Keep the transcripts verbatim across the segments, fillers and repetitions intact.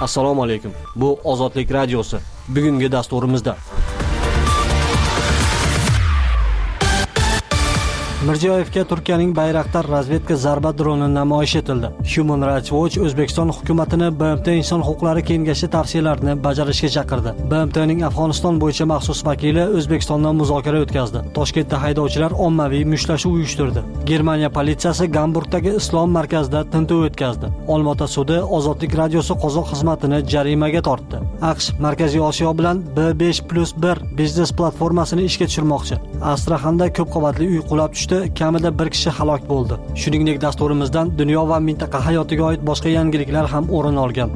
Assalomu alaykum. Bu Ozodlik radiosi. Bugungi dasturimizda Mirziyoyevga Turkiyaning Bayraktar razvedka zarba droni namoyish etildi. Human Rights Watch O'zbekiston hukumatini B M T Inson huquqlari kengashi tavsiyalarini bajarishga chaqirdi. B M T'ning Afg'oniston bo'yicha maxsus vakili O'zbekistonda muzokara o'tkazdi. Toshkentda haydovchilar ommaviy mushtlashuv uyushtirdi. Germaniya politsiyasi Gamburgdagi islom markazida tintuv o'tkazdi. Olmaota sudi Ozodlik radiosi qozoq xizmatini jarimaga tortdi. AQSh Markaziy Osiyo bilan B besh plus bir biznes platformasini ishga tushirmoqchi. Astraxanda ko'p qavatli uy qulab tushdi. Kamida bir kishi halok bo'ldi. Shuningdek, dasturimizdan dunyo va mintaqa hayotiga oid boshqa yangiliklar ham o'rin olgan.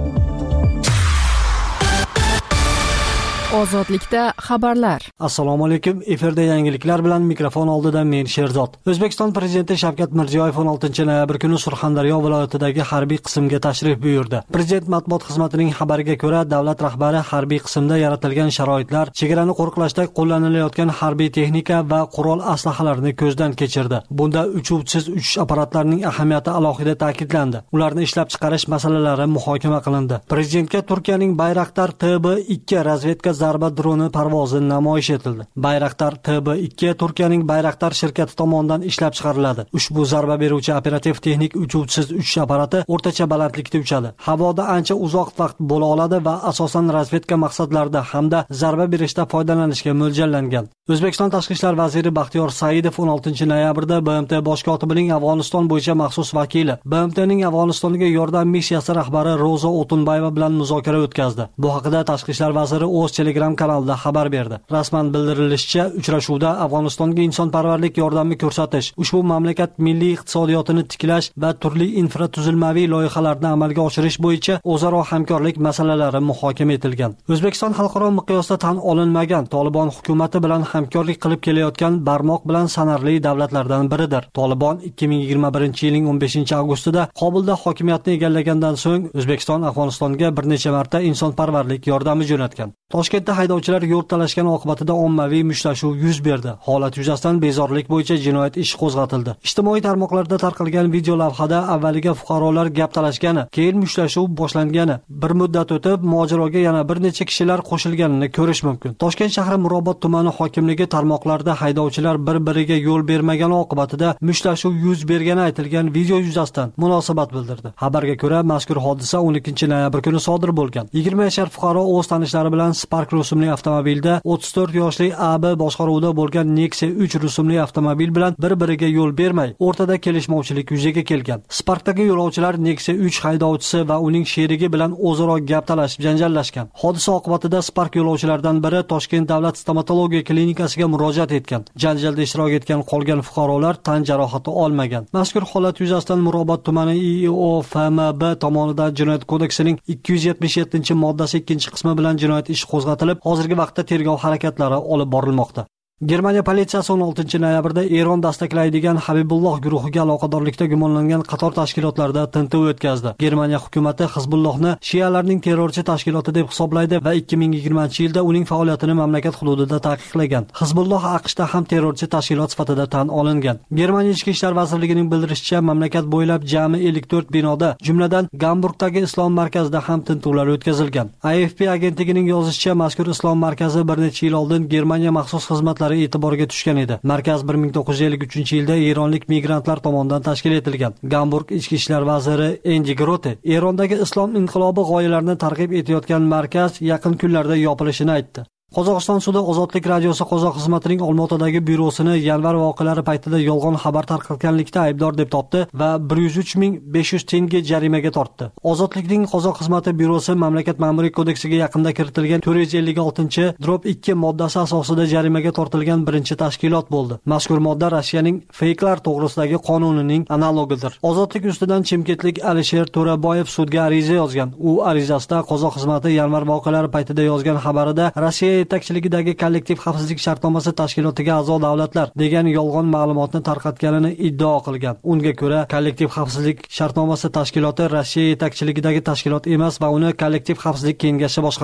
Ozodlikda xabarlar. Assalomu alaykum. Efirda yangiliklar bilan mikrofon oldida men Sherzod. O'zbekiston prezidenti Shavkat Mirziyoyev o'n oltinchi noyabr kuni Surxondaryo viloyatidagi harbiy qismga tashrif buyurdi. Prezident matbuot xizmatining xabariga ko'ra, davlat rahbari harbiy qismda yaratilgan sharoitlar, chegarani qo'riqlashda qo'llanilayotgan harbiy texnika va qurol aslahalarni ko'zdan kechirdi. Bunda uchuvchisiz uchish apparatlarining ahamiyati alohida ta'kidlandi. Ularni ishlab chiqarish masalalari muhokama qilindi. Prezidentga Turkiyaning Bayraktar T B ikki razvedka zarba droni parvozi namoyish etildi. Bayraktar T B ikki Turkiyaning Bayraktar shirkati tomonidan ishlab chiqariladi. Ushbu zarba beruvchi operativ texnik uchuvchisiz uchish apparati o'rtacha balandlikda uchadi. Havoda ancha uzoq vaqt bo'la oladi va asosan razvedka maqsadlarida hamda zarba berishda foydalanishga mo'ljallangan. O'zbekiston Tashqi ishlar vaziri Baxtiyor Saidov o'n oltinchi noyabrda B M T bosh kotibining Afg'oniston bo'yicha maxsus vakili, B M T'ning Afg'onistonga yordam missiyasi rahbari Roza O'tunbayeva bilan muzokara o'tkazdi. Bu haqida Tashqi ishlar vaziri o'z Telegram kanalida xabar berdi. Rasman bildirilishicha, uchrashuvda Afg'onistonga insonparvarlik yordami ko'rsatish, ushbu mamlakat milliy iqtisodiyotini tiklash va turli infratuzilmaviy loyihalarni amalga oshirish bo'yicha o'zaro hamkorlik masalalari muhokama etilgan. O'zbekiston xalqaro miqyosda tan olinmagan Tolibon hukumati bilan hamkorlik qilib kelayotgan barmoq bilan sanarli davlatlardan biridir. Tolibon ikki ming yigirma birinchi yilning o'n beshinchi avgustida Kobulda hokimiyatni egallagandan so'ng O'zbekiston Afg'onistonga bir necha marta insonparvarlik yordami jo'natgan. Toshkentda haydovchilar yo'l talashgani oqibatida ommaviy mushtlashuv yuz berdi. Holat yuzasidan bezorilik bo'yicha jinoyat ishi qo'zg'atildi. Ijtimoiy tarmoqlarda tarqalgan video lavhada avvaliga fuqarolar gap talashgani, keyin mushtlashuv boshlangani, bir muddat o'tib mojaroga yana bir necha kishilar qo'shilganini ko'rish mumkin. Toshkent shahri Mirobod tumani hokimligi tarmoqlarida haydovchilar bir-biriga yo'l bermagani oqibatida mushtlashuv yuz bergani aytilgan video yuzasidan munosabat bildirdi. Xabarga ko'ra, mazkur hodisa o'n ikkinchi noyabr kuni sodir bo'lgan. yigirma yashar fuqaro o'z tanishlari bilan Spark rusumli avtomobilda o'ttiz to'rt yoshli A B boshqaruvida bo'lgan Nexia uch rusumli avtomobil bilan bir-biriga yo'l bermay, o'rtada kelishmovchilik yuzaga kelgan. Sparkdagi yo'lovchilar Nexia uch haydovchisi va uning sherigi bilan o'zaro gap talashib janjallashgan. Hodisa oqibatida Spark yo'lovchilaridan biri Toshkent davlat stomatologiya klinikasiga murojaat etgan. Janjalda ishtirok etgan qolgan fuqarolar tan jarohati olmagan. Mazkur holat yuzasidan Mirobod tumani I O F M B tomonidan Jinoyat kodeksining ikki yuz yetmish yettinchi moddasi ikkinchi qismi bilan jinoyat ishi qo'zg'atilib, hozirgi vaqtda tergov harakatlari olib borilmoqda. Germaniya politsiyasi o'n oltinchi noyabrda Eron dastaklaydigan Habibulloh guruhiga aloqadorlikda gumonlangan qator tashkilotlarda tintuv o'tkazdi. Germaniya hukumatı Hizbullohni shialarning terrorchi tashkiloti deb hisoblaydi va ikki ming yigirmanchi yilda uning faoliyatini mamlakat hududida taqiqlagan. Hizbulloh AQShda ham terrorchi tashkilot sifatida tan olingan. Germaniya ichki ishlar vazirligining bildirishicha, mamlakat bo'ylab jami ellik to'rt binoda, jumladan Gamburgdagi islom markazida ham tintuvlar o'tkazilgan. A F P agentligining yozishicha, mazkur islom markazi bir necha yil oldin Germaniya maxsus xizmatlari e'tiborga tushgan edi. Markaz bir ming to'qqiz yuz ellik uchinchi yilda eronlik migrantlar tomonidan tashkil etilgan. Gamburg ichki ishlar vaziri Endi Grote Erondagi islom inqilobi g'oyalarini targ'ib etayotgan markaz yaqin kunlarda yopilishini aytdi. Qozog'iston sudi Ozodlik radiosi qozoq xizmatining Olmaotadagi byurosini yanvar voqealari paytida yolg'on xabar tarqatganlikda aybdor deb topdi va bir yuz uch ming besh yuz tenge jarimaga tortdi. Ozodlikning qozoq xizmati byurosi mamlakat ma'muriy kodeksiga yaqinda kiritilgan to'rt yuz ellik oltinchi ikki moddasi asosida jarimaga tortilgan birinchi tashkilot bo'ldi. Mazkur modda Rossiyaning fakelar to'g'risidagi qonunining analogidir. Ozodlik ustidan chimkentlik Alisher To'raboyev sudga ariza yozgan. U arizasida qozoq xizmati yanvar voqealari paytida yozgan xabarida Rossiya yetakchiligidagi kollektiv xavfsizlik shartnomasi tashkilotiga a'zo davlatlar degan yolg'on ma'lumotni tarqatganini iddao qilgan. Unga ko'ra, kollektiv xavfsizlik shartnomasi tashkiloti Rossiya yetakchiligidagi tashkilot emas va uni kollektiv xavfsizlik kengashi boshqaradi.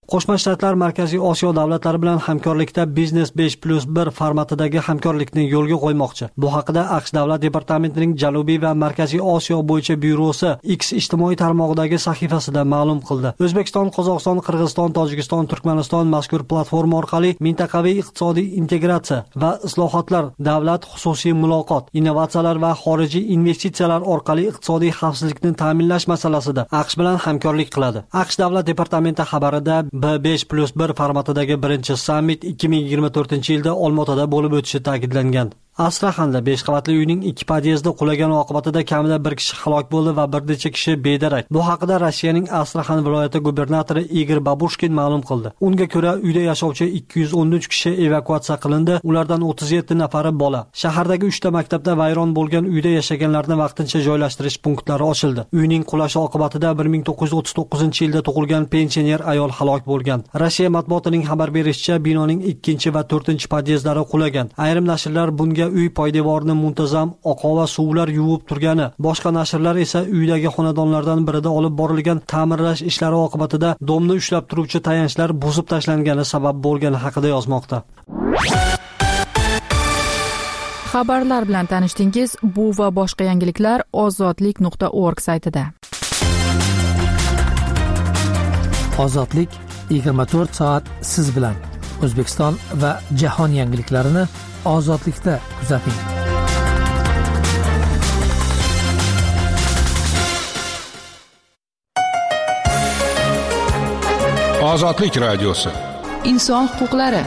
Qo'shma Shtatlar Markaziy Osiyo davlatlari bilan hamkorlikda Biznes besh plus bir formatidagi hamkorlikni yo'lga qo'ymoqchi. Bu haqida AQSh Davlat departamentining Janubiy va Markaziy Osiyo bo'yicha byurosi X ijtimoiy tarmog'idagi sahifasida ma'lum qildi. O'zbekiston, Qozog'iston, Qirg'iziston, Tojikiston, Turkmaniston mazkur platforma orqali mintaqaviy iqtisodiy integratsiya va islohotlar, davlat xususiy muloqot, innovatsiyalar va xorijiy investitsiyalar orqali iqtisodiy xavfsizlikni ta'minlash masalasida AQSh bilan hamkorlik qiladi. AQSh Davlat departamenti xabarida B besh plus bir formatidagi birinchi sammit ikki ming yigirma to'rtinchi yilda Olmaotada bo'lib o'tishi ta'kidlangan. Astraxanda besh qavatli uyning ikki podyezdi qulagani oqibatida kamida bir kishi halok bo'ldi va bir necha kishi bedarak. Bu haqida Rossiyaning Astraxan viloyati gubernatori Igor Babushkin ma'lum qildi. Unga ko'ra, uyda yashovchi ikki yuz o'n uch kishi evakuatsiya qilindi, ulardan o'ttiz yetti nafari bola. Shahardagi uchta maktabda vayron bo'lgan uyda yashaganlarni vaqtincha joylashtirish punktlari ochildi. Uyning qulashi oqibatida bir ming to'qqiz yuz o'ttiz to'qqizinchi yilda tug'ilgan pensioner ayol halok bo'lgan. Rossiya matbuotining xabar berishicha, binoning ikkinchi va to'rtinchi podyezdlari qulagan. Ayrim nashrlar bunga uy poydevorini muntazam oqova suvlar yuvib turgani, boshqa nashrlar esa uydagi xonadonlardan birida olib borilgan ta'mirlash ishlari oqibatida domni ushlab turuvchi tayanchlar buzib tashlangani sabab bo'lgani haqida yozmoqda. Xabarlar bilan tanishdingiz. Bu va boshqa yangiliklar ozodlik nuqta org saytida. Ozodlik yigirma to'rt soat siz bilan. O'zbekiston va jahon yangiliklarini Ozodlikda kuzating. Ozodlik radiosi. Inson huquqlari.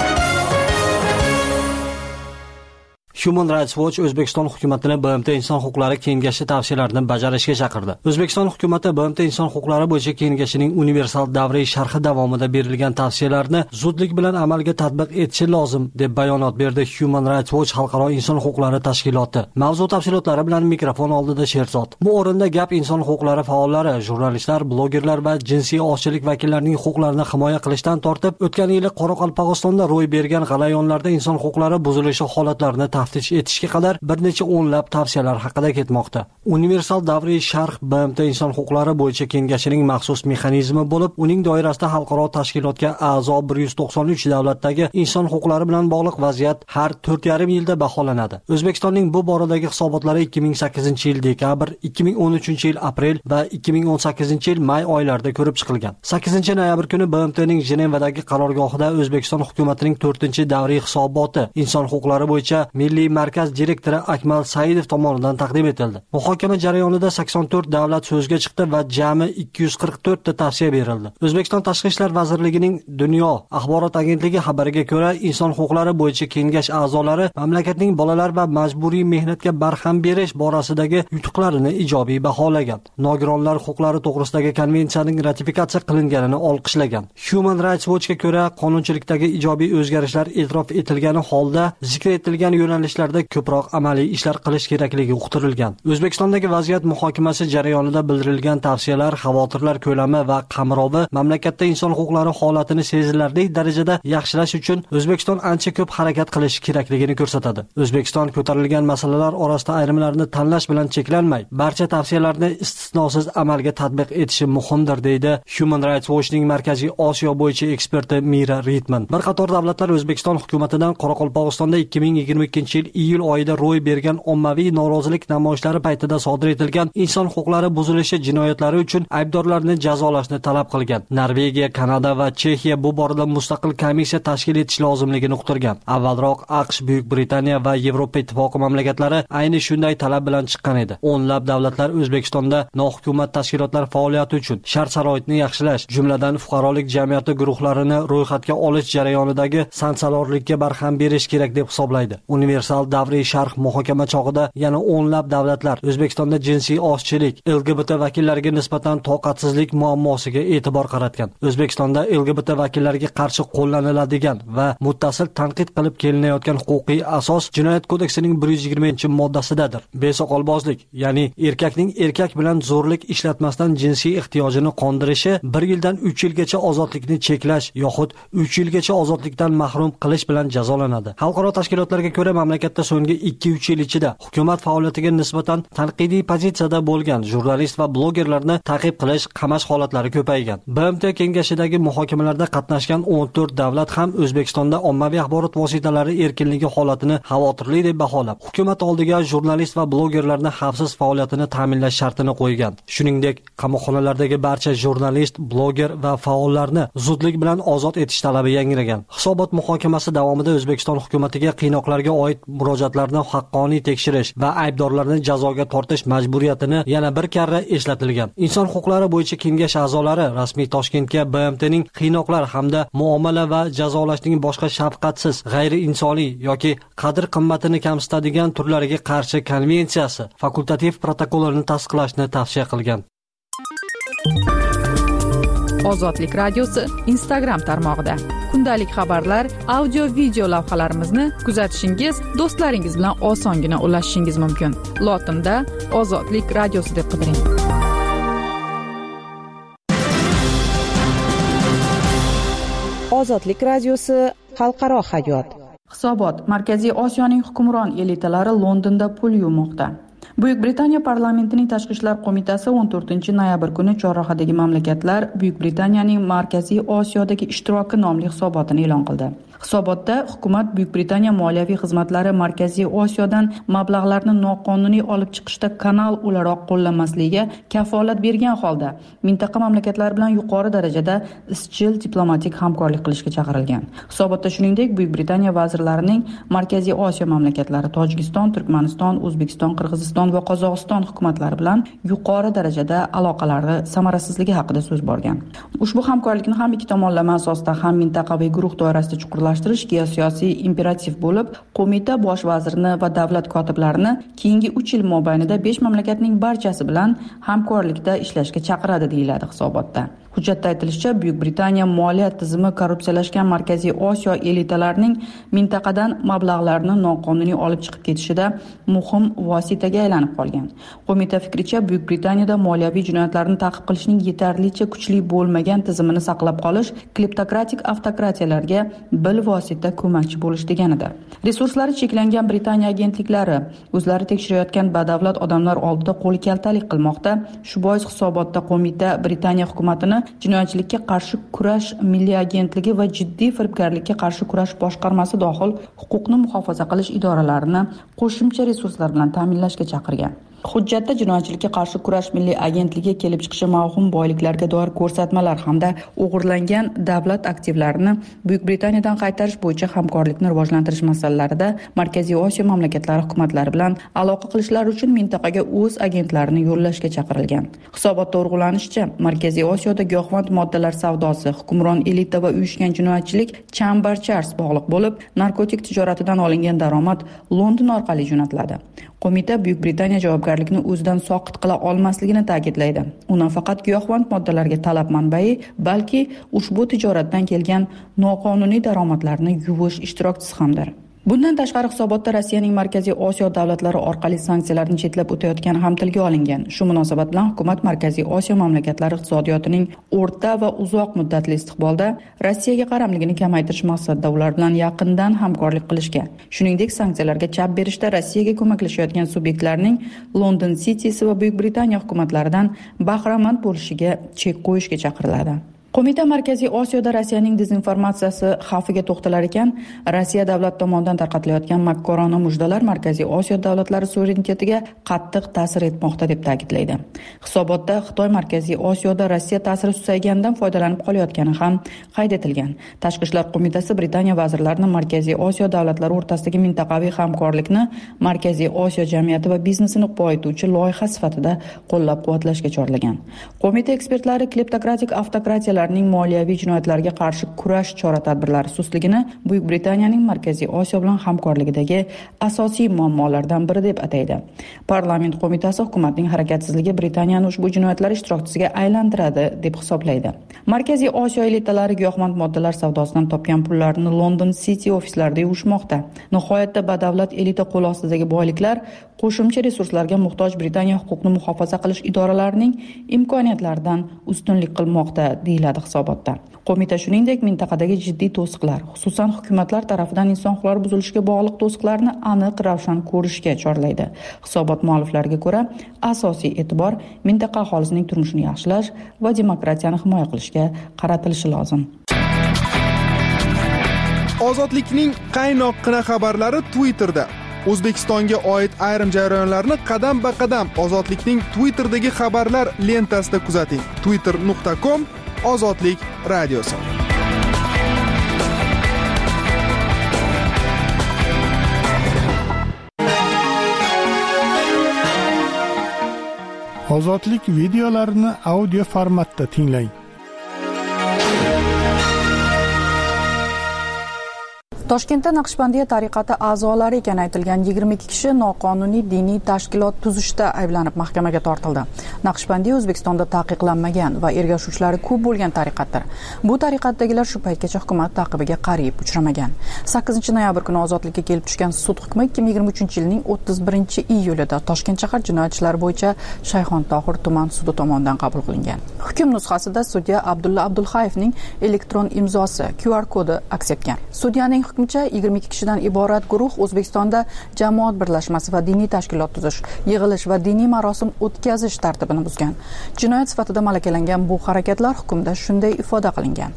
Human Rights Watch O'zbekiston hukumatini B M T Inson huquqlari kengashi tavsiyalarini bajarishga chaqirdi. O'zbekiston hukumatı B M T Inson huquqlari bo'yicha kengashining universal davriy sharhi davomida berilgan tavsiyalarni zudlik bilan amalga tatbiq etishi lozim deb bayonot berdi Human Rights Watch xalqaro inson huquqlari tashkiloti. Mavzu tafsilotlari bilan mikrofon oldida Sherzod. Bu o'rinda gap inson huquqlari faollari, jurnalistlar, blogerlar va jinsiy ozchilik vakillarining huquqlarini himoya qilishdan tortib, o'tgan yili Qoraqalpog'istonda ro'y bergan g'alayonlarda inson huquqlari buzilishi holatlarini taftish etishga qadar bir necha o'nlab tavsiyalar haqida ketmoqda. Universal davriy sharh B M T Inson huquqlari bo'yicha kengashining maxsus mexanizmi bo'lib, uning doirasida xalqaro tashkilotga a'zo bir yuz to'qson uch davlatdagi inson huquqlari bilan bog'liq vaziyat har to'rt yarim yilda baholanadi. O'zbekistonning bu boradagi hisobotlari ikki ming sakkizinchi yil dekabr, ikki ming o'n uchinchi yil aprel va ikki ming o'n sakkizinchi yil may oylarida ko'rib chiqilgan. sakkizinchi noyabr kuni B M T'ning Jenevadagi qarorgohida O'zbekiston hukumatining to'rtinchi davriy hisoboti inson huquqlari bo'yicha Milliy markaz direktori Akmal Saidov tomonidan taqdim etildi. Muhokama jarayonida sakson to'rt davlat so'zga chiqdi va jami ikki yuz qirq to'rt ta tavsiya berildi. O'zbekiston Tashqi ishlar vazirligining Dunyo axborot agentligi xabariga ko'ra, inson huquqlari bo'yicha kengash a'zolari mamlakatning bolalar va majburiy mehnatga barham berish borasidagi yutuqlarini ijobiy baholagan. Nogironlar huquqlari to'g'risidagi konvensiyaning ratifikatsiya qilinganini olqishlagan. Human Rights Watchga ko'ra, qonunchilikdagi ijobiy o'zgarishlar e'tirof etilgani holda zikr etilgan yo'nalishlarda ko'proq amaliy ishlar qilish kerakligi uqtirilgan. O'zbekistondagi vaziyat muhokamasi jarayonida bildirilgan tavsiyalar, xavotirlar ko'lami va qamrovi mamlakatda inson huquqlari holatini sezilarli darajada yaxshilash uchun O'zbekiston ancha ko'p harakat qilish kerakligini ko'rsatadi. O'zbekiston ko'tarilgan masalalar orasida ayrimlarni tanlash bilan cheklanmay, barcha tavsiyalarni istisnosiz amalga tatbiq etishi muhimdir, deydi Human Rights Watchning Markaziy Osiyo bo'yicha eksperti Mira Ritman. Bir qator davlatlar O'zbekiston hukumatidan Qoraqalpog'istonda ikki ming yigirma ikkinchi yil iyul oyida ro'y bergan ommaviy norozilik namoyishlari paytida sodir etilgan inson huquqlari buzilishi jinoyatlari uchun aybdorlarni jazolashni talab qilgan. Norvegiya, Kanada va Chexiya bu borada mustaqil komissiya tashkil etish lozimligini uqtirgan. Avvalroq AQSh, Buyuk Britaniya va Yevropa Ittifoqi mamlakatlari ayni shunday talab bilan chiqqan edi. O'nlab davlatlar O'zbekistonda nohukumat tashkilotlar faoliyati uchun shart-sharoitni yaxshilash, jumladan fuqarolik jamiyati guruhlarini ro'yxatga olish jarayonidagi sanksiyalarlikka barham berish kerak deb hisoblaydi. Universal davriy sharh muhokama chog'ida yana o'nlab davlatlar O'zbekistonda jinsiy ozchilik, L G B T vakillariga nisbatan toqatsizlik muammosiga e'tibor qaratgan. O'zbekistonda L G B T vakillariga qarshi qo'llaniladigan va muttasil tanqid qilib kelinayotgan huquqiy asos Jinoyat kodeksining bir yuz yigirmanchi moddasidadir. Besoqolbozlik, ya'ni erkakning erkak bilan zo'rlik ishlatmasdan jinsiy ehtiyojini qondirishi bir yildan uch yilgacha ozodlikni cheklash yoxud uch yilgacha ozodlikdan mahrum qilish bilan jazolanadi. Xalqaro tashkilotlarga ko'ra, mamlakat mamlakatda so'nggi ikki uch yil ichida hukumat faoliyatiga nisbatan tanqidiy pozitsiyada bo'lgan jurnalist va blogerlarni ta'qib qilish, qamash holatlari ko'paygan. B M T kengashidagi muhokamalarda qatnashgan o'n to'rt davlat ham O'zbekistonda ommaviy axborot vositalari erkinligi holatini xavotirli deb baholab, hukumat oldiga jurnalist va blogerlarni xavfsiz faoliyatini ta'minlash shartini qo'ygan. Shuningdek, qamoqxonalardagi barcha jurnalist, bloger va faollarni zudlik bilan ozod etish talabi yangragan. Hisobot muhokamasi davomida O'zbekiston hukumatiga qiynoqlarga oid murojaatlarni haqqoniy tekshirish va aybdorlarni jazoga tortish majburiyatini yana bir karra eslatilgan. Inson huquqlari bo'yicha kengash a'zolari rasmiy Toshkentga B M T ning qiynoqlar hamda muomala va jazolashning boshqa shafqatsiz, g'ayriinsoniy yoki qadr-qimmatini kamsitadigan turlariga qarshi konvensiyasi fakultativ protokolini tasdiqlashni tavsiya qilgan. Ozodlik radiosi Instagram tarmog'ida kundalik xabarlar, audio, video lavhalarimizni kuzatishingiz, do'stlaringiz bilan osongina ulashishingiz mumkin. Lotinda Ozodlik radiosi deb qidiring. Ozodlik radiosi xalqaro hayot. Hisobot: Markaziy Osiyoning hukmron elitalari Londonda pul yuvmoqda. Buyuk Britaniya parlamentining tashqi ishlar qo'mitasi o'n to'rtinchi noyabr kuni chorrahadagi mamlakatlar Buyuk Britaniyaning Markaziy Osiyodagi ishtiroki nomli hisobotini e'lon qildi. Hisobotda hukumat Buyuk Britaniya moliyaviy xizmatlari Markaziy Osiyodan mablag'larni noqonuniy olib chiqishda kanal o'laroq qo'llanmasligiga kafolat bergan holda mintaqa mamlakatlari bilan yuqori darajada izchil diplomatik hamkorlik qilishga chaqirilgan. Hisobotda shuningdek Buyuk Britaniya vazirlarining Markaziy Osiyo mamlakatlari Tojikiston, Turkmaniston, O'zbekiston, Qirg'iziston va Qozog'iston hukumatlari bilan yuqori darajada aloqalari samarasizligi haqida so'z borgan. Ushbu hamkorlikni ham ikki tomonlama asosda ham mintaqaviy guruh doirasida chuqurlashtirish geosiyosiy imperativ bo'lib, qo'mita bosh vazirini va davlat kotiblarini keyingi uch yil mobaynida besh mamlakatning barchasi bilan hamkorlikda ishlashga chaqiradi deyiladi hisobotda. Hujjatda aytilishicha, Buyuk Britaniya moliya tizimi korrupsiyalashgan Markaziy Osiyo elitalarining mintaqadan mablag'larni noqonuniy olib chiqib ketishida muhim vositaga aylanib qolgan. Qo'mita fikricha, Buyuk Britaniyada moliyaviy jinoyatlarni ta'qib qilishning yetarlicha kuchli bo'lmagan tizimini saqlab qolish kleptokratik avtokratiyalarga bil vosita ko'makchi bo'lish deganidir. Resurslari cheklangan Britaniya agentliklari o'zlari tekshirayotgan badavlat odamlar oldida qo'l kaltalik qilmoqda. Shu bois hisobotda qo'mita Britaniya hukumatini jinoyatchilikka qarshi kurash milliy agentligi va jiddiy firibgarlikka qarshi kurash boshqarmasi dohil huquqni muhofaza qilish idoralarini qo'shimcha resurslar bilan ta'minlashga chaqirgan. Hujjatda jinoyatchilikka qarshi kurash milliy agentligi kelib chiqishi mavhum boyliklarga doir ko'rsatmalar hamda o'g'irlangan davlat aktivlarini Buyuk Britaniyadan qaytarish bo'yicha hamkorlikni rivojlantirish masalalarida Markaziy Osiyo mamlakatlari hukumatlari bilan aloqa qilishlari uchun mintaqaga o'z agentlarini yo'llashga chaqirilgan. Hisobotda urg'ulanishicha, Markaziy Osiyoda giyohvand moddalar savdosi, hukmron elita va uyushgan jinoyatchilik chambarchas bog'liq bo'lib, narkotik tijoratidan olingan daromad London orqali jo'natiladi. Qo'mita Buyuk Britaniya javobgarlikni o'zidan soqit qila olmasligini ta'kidlaydi. U nafaqat giyohvand moddalarga talab manbai, balki ushbu tijoratdan kelgan noqonuniy daromadlarni yuvish ishtirokchisi hamdir. Bundan tashqari hisobotda Rossiyaning Markaziy Osiyo davlatlari orqali sanksiyalarni chetlab o'tayotgani ham tilga olingan. Shu munosabat bilan hukumat Markaziy Osiyo mamlakatlari iqtisodiyotining o'rta va uzoq muddatli istiqbolda Rossiyaga qaramligini kamaytirish maqsadida ular bilan yaqindan hamkorlik qilishga, shuningdek sanksiyalarga chap berishda Rossiyaga ko'maklashayotgan subyektlarning London City'si va Buyuk Britaniya hukumatlaridan bahramand bo'lishiga chek qo'yishga chaqiriladi. Qo'mita Markaziy Osiyoda Rossiyaning dezinformatsiyasi xavfiga to'xtalar ekan, Rossiya davlat tomonidan tarqatilayotgan makkorona mujdalar Markaziy Osiyo davlatlari suverenitetiga qattiq ta'sir etmoqda deb ta'kidlaydi. Hisobotda Xitoy Markaziy Osiyoda Rossiya ta'siri susayganidan foydalanib qolayotgani ham qayd etilgan. Tashqi ishlar qo'mitasi Britaniya vazirlarini Markaziy Osiyo davlatlari o'rtasidagi mintaqaviy hamkorlikni Markaziy Osiyo jamiyati va biznesini boyituvchi loyiha sifatida qo'llab-quvvatlashga chorlagan. Qo'mita ekspertlari kleptokratik avtokratiyalar ning moliyaviy jinoyatlarga qarshi kurash chora-tadbirlari susligini Buyuk Britaniyaning Markaziy Osiyo bilan hamkorligidagi asosiy muammolardan biri deb ataydi. Parlament qo'mitasi hukumatning harakatsizligi Britaniyani ushbu jinoyatlar ishtirokchisiga aylantiradi deb hisoblaydi. Markaziy Osiyo elitalari giyohvand moddalar savdosidan topgan pullarni London City ofislarida yuvishmoqda. Nihoyatda badavlat elita qo'l ostidagi boyliklar qo'shimcha resurslarga muhtoj Britaniya huquqni muhofaza qilish idoralarining imkoniyatlaridan ustunlik qilmoqda deyiladi deyiladi hisobotda. Qo'mita shuningdek mintaqadagi jiddiy to'siqlar, xususan hukumatlar tarafidan inson huquqlari buzilishiga bog'liq to'siqlarni aniq ravshan ko'rishga chorlaydi. Hisobot mualliflariga ko'ra, asosiy e'tibor mintaqa aholisining turmushini yaxshilash va demokratiyani himoya qilishga qaratilishi lozim. Ozodlikning qaynoqqina xabarlari Twitterda. O'zbekistonga oid ayrim jarayonlarni qadam-ba-qadam Ozodlikning Twitter'dagi xabarlar lentasida kuzating. twitter nuqta com Ozodlik radiosi. Ozodlik videolarini audio formatda tinglang. Toshkentda Naqshbandiya tariqati a'zolari ekani aytilgan yigirma ikki kishi noqonuniy diniy tashkilot tuzishda ayblanib mahkamaga tortildi. Naqshbandiya O'zbekistonda taqiqlanmagan va ergashuvchilari ko'p bo'lgan tariqatdir. Bu tariqatdagilar shu paytgacha hukumat taqibiga qariyb uchramagan. sakkizinchi noyabr kuni ozodlikka kelib tushgan sud hukmi ikki ming yigirma uchinchi yilning o'ttiz birinchi iyulida Toshkent shahar jinoyat ishlari bo'yicha Shayxontohur tuman sudi tomonidan qabul qilingan. Hukm nusxasida sudya Abdulla Abdulxayevning elektron imzosi Q R kodi aks etgan. Sudyaning hukmicha yigirma ikki kishidan iborat guruh O'zbekistonda jamoat birlashmasi va diniy tashkilot tuzish, yig'ilish va diniy marosim o'tkazish tartibini buzgan. Jinoyat sifatida malakalangan bu harakatlar hukmda shunday ifoda qilingan.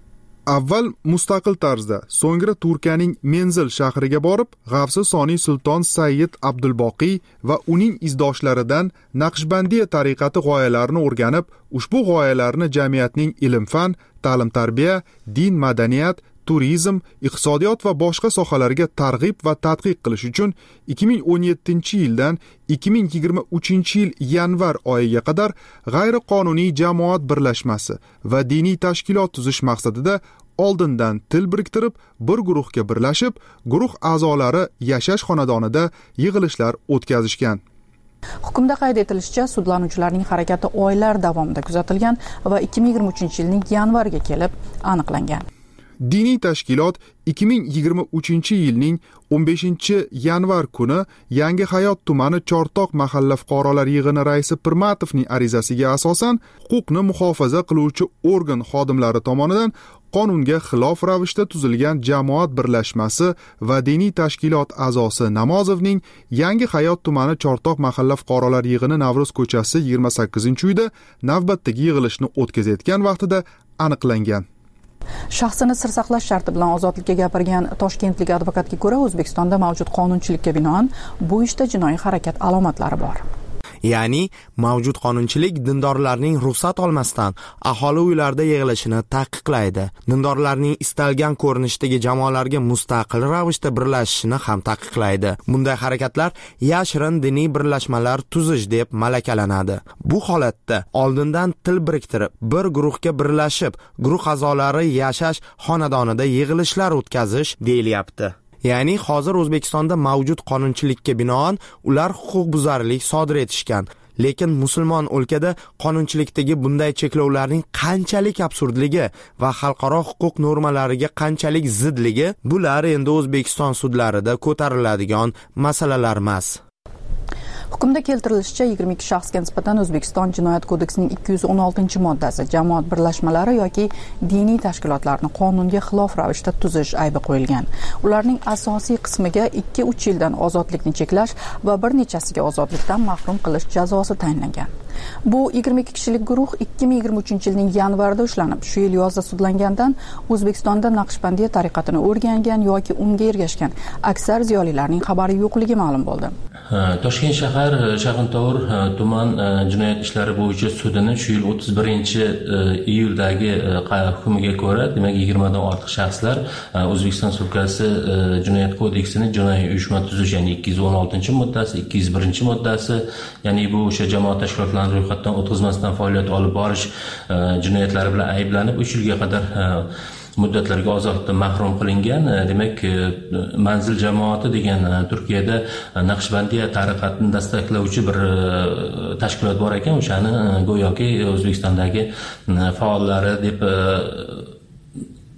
Avval mustaqil tarzda, so'ngra Turkiyaning Menzil shahriga borib, G'avsi Soniy Sulton Sayyid Abdulboqiy va uning izdoshlaridan Naqshbandiya tariqati g'oyalarini o'rganib, ushbu g'oyalarni jamiyatning ilm-fan, ta'lim-tarbiya, din, madaniyat, turizm, iqtisodiyot va boshqa sohalarga targ'ib va tadqiq qilish uchun ikki ming o'n yettinchi yildan ikki ming yigirma uchinchi yil yanvar oyiga qadar g'ayriqonuniy jamoat birlashmasi va diniy tashkilot tuzish maqsadida oldindan til biriktirib, bir guruhga birlashib, guruh a'zolari yashash xonadonida yig'ilishlar o'tkazishgan. Hukmda qayd etilishicha, sudlanuvchilarning harakati oylar davomida kuzatilgan va ikki ming yigirma uchinchi yilning yanvariga kelib aniqlangan. Diniy tashkilot ikki ming yigirma uchinchi yilning o'n beshinchi yanvar kuni Yangi Hayot tumani Chortoq mahalla fuqarolar yig'ini raisi Pirmatovning arizasiga asosan huquqni muhofaza qiluvchi organ xodimlari tomonidan qonunga xilof ravishda tuzilgan jamoat birlashmasi va diniy tashkilot a'zosi Namozovning Yangi Hayot tumani Chortoq mahalla fuqarolar yig'ini Navruz ko'chasi yigirma sakkizinchi uyda navbatdagi yig'ilishni o'tkazayotgan vaqtida aniqlangan. Shaxsini sir saqlash sharti bilan ozodlikka gapirgan toshkentlik advokatga ko'ra, O'zbekistonda mavjud qonunchilikka binoan bu ishda jinoiy harakat alomatlari bor. Ya'ni mavjud qonunchilik dindorlarning ruxsat olmasdan aholi uylarida yig'ilishini taqiqlaydi. Dindorlarning istalgan ko'rinishdagi jamoalarga mustaqil ravishda birlashishini ham taqiqlaydi. Bunday harakatlar yashirin diniy birlashmalar tuzish deb malakalanadi. Bu holatda oldindan til biriktirib, bir guruhga birlashib, guruh a'zolari yashash xonadonida yig'ilishlar o'tkazish deyilyapti. Ya'ni hozir O'zbekistonda mavjud qonunchilikka binoan ular huquqbuzarlik sodir etishgan. Lekin musulmon o'lkada qonunchilikdagi bunday cheklovlarning qanchalik absurdligi va xalqaro huquq normalariga qanchalik zidligi bular endi O'zbekiston sudlarida ko'tariladigan masalalar emas. Hukmda keltirilishicha, yigirma ikki shaxsga nisbatan O'zbekiston Jinoyat kodeksining ikki yuz o'n oltinchi moddasi jamoat birlashmalari yoki diniy tashkilotlarni qonunga xilof ravishda tuzish aybi qo'yilgan. Ularning asosiy qismiga ikki uch yildan ozodlikni cheklash va bir nechasiga ozodlikdan mahrum qilish jazosi tayinlangan. Bu yigirma ikki kishilik guruh ikki ming yigirma uchinchi yilning yanvarida ushlanib, shu yil yozda sudlangandan O'zbekistonda Naqshbandiya tariqatini o'rgangan yoki unga ergashgan aksar ziyolilarning xabari yo'qligi ma'lum bo'ldi. Toshkent shahar Shayxontohur tuman jinoyat ishlari bo'yicha sudini shu yil o'ttiz birinchi iyuldagi hukmiga ko'ra, demak yigirma dan ortiq shaxslar O'zbekiston Respublikasi Jinoyat kodeksining jinoiy uyushma tuzish, ya'ni ikki yuz o'n oltinchi moddasi, ikki yuz birinchi moddasi, ya'ni bu o'sha jamoat tashkilotlarining ro'yxatdan o'tkazmasdan faoliyat olib borish jinoyatlari bilan ayblanib uch yilga qadar muddatlarga ozodlikdan mahrum qilingan. Demak, Manzil jamoati degan Turkiyada Naqshbandiya tariqatini dastaklovchi bir tashkilot bor ekan, o'shani go'yoki O'zbekistondagi faollari deb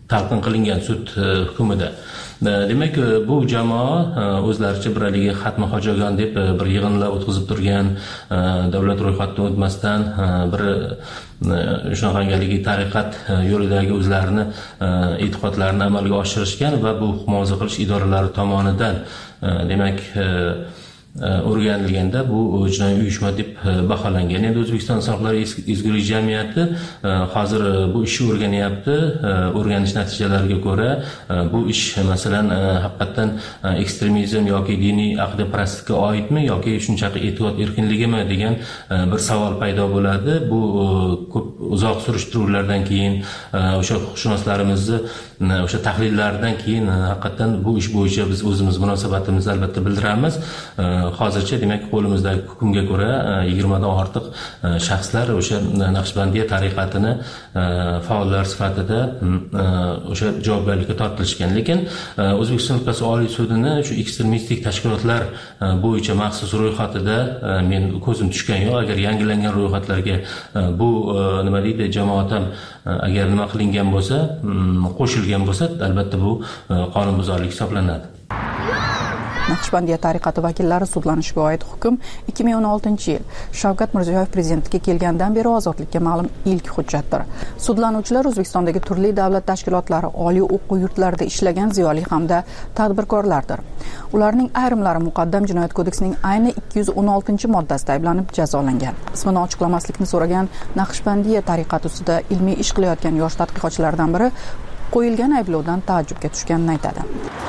talqin qilingan sud hukmida. Demak, bu jamoa o'zlaricha bir haligi xatmi hojagon deb bir yig'inlar o'tkazib turgan, davlat ro'yxatidan o'tmasdan bir shunaqangi tariqat yo'lidagi o'zlarini e'tiqodlarini amalga oshirishgan va bu himoya qilish idoralari tomonidan demak o'rganilganda bu jinoiy uyushma deb baholangan. Endi O'zbekiston Insonlar ezgulik jamiyati hozir bu ishni o'rganyapti. O'rganish natijalariga ko'ra bu ish masalan haqiqatan ekstremizm yoki diniy aqida-parastlikka oidmi yoki shunchaki e'tiqod erkinligimi degan bir savol paydo bo'ladi. Bu ko'p uzoq surishtiruvlardan keyin o'sha huquqshunoslarimizni o'sha tahlillaridan keyin haqiqatan bu ish bo'yicha biz o'zimiz munosabatimizni albatta bildiramiz. Hozircha demak qo'limizdagi hukmga ko'ra yigirmadan ortiq shaxslar o'sha Naqshbandiya tariqatini faollar sifatida o'sha javobgarlikka tortilishgan. Lekin O'zbekiston Respublikasi Oliy sudini shu ekstremistik tashkilotlar bo'yicha maxsus ro'yxatida men ko'zim tushgan yo'q. Agar yangilangan ro'yxatlarga bu nima deydi jamoat ham agar nima qilingan bo'lsa, qo'shilgan bo'lsa, albatta bu qonunbuzarlik hisoblanadi. Naqshbandiya tariqati vakillari sudlanishiga oid hukm ikki ming o'n oltinchi yil Shavkat Mirziyoyev prezidentlikka kelgandan beri ozodlikka ma'lum ilk hujjatdir. Sudlanuvchilar O'zbekistondagi turli davlat tashkilotlari, oliy o'quv yurtlarida ishlagan ziyoli hamda tadbirkorlardir. Ularning ayrimlari muqaddam jinoyat kodeksining ayni ikki yuz o'n oltinchi moddasida ayblanib jazolangan. Ismini ochiqlamaslikni so'ragan Naqshbandiya tariqati ustida ilmiy ish qilayotgan yosh tadqiqotchilardan biri qo'yilgan ayblovdan taajjubga tushganini aytadi.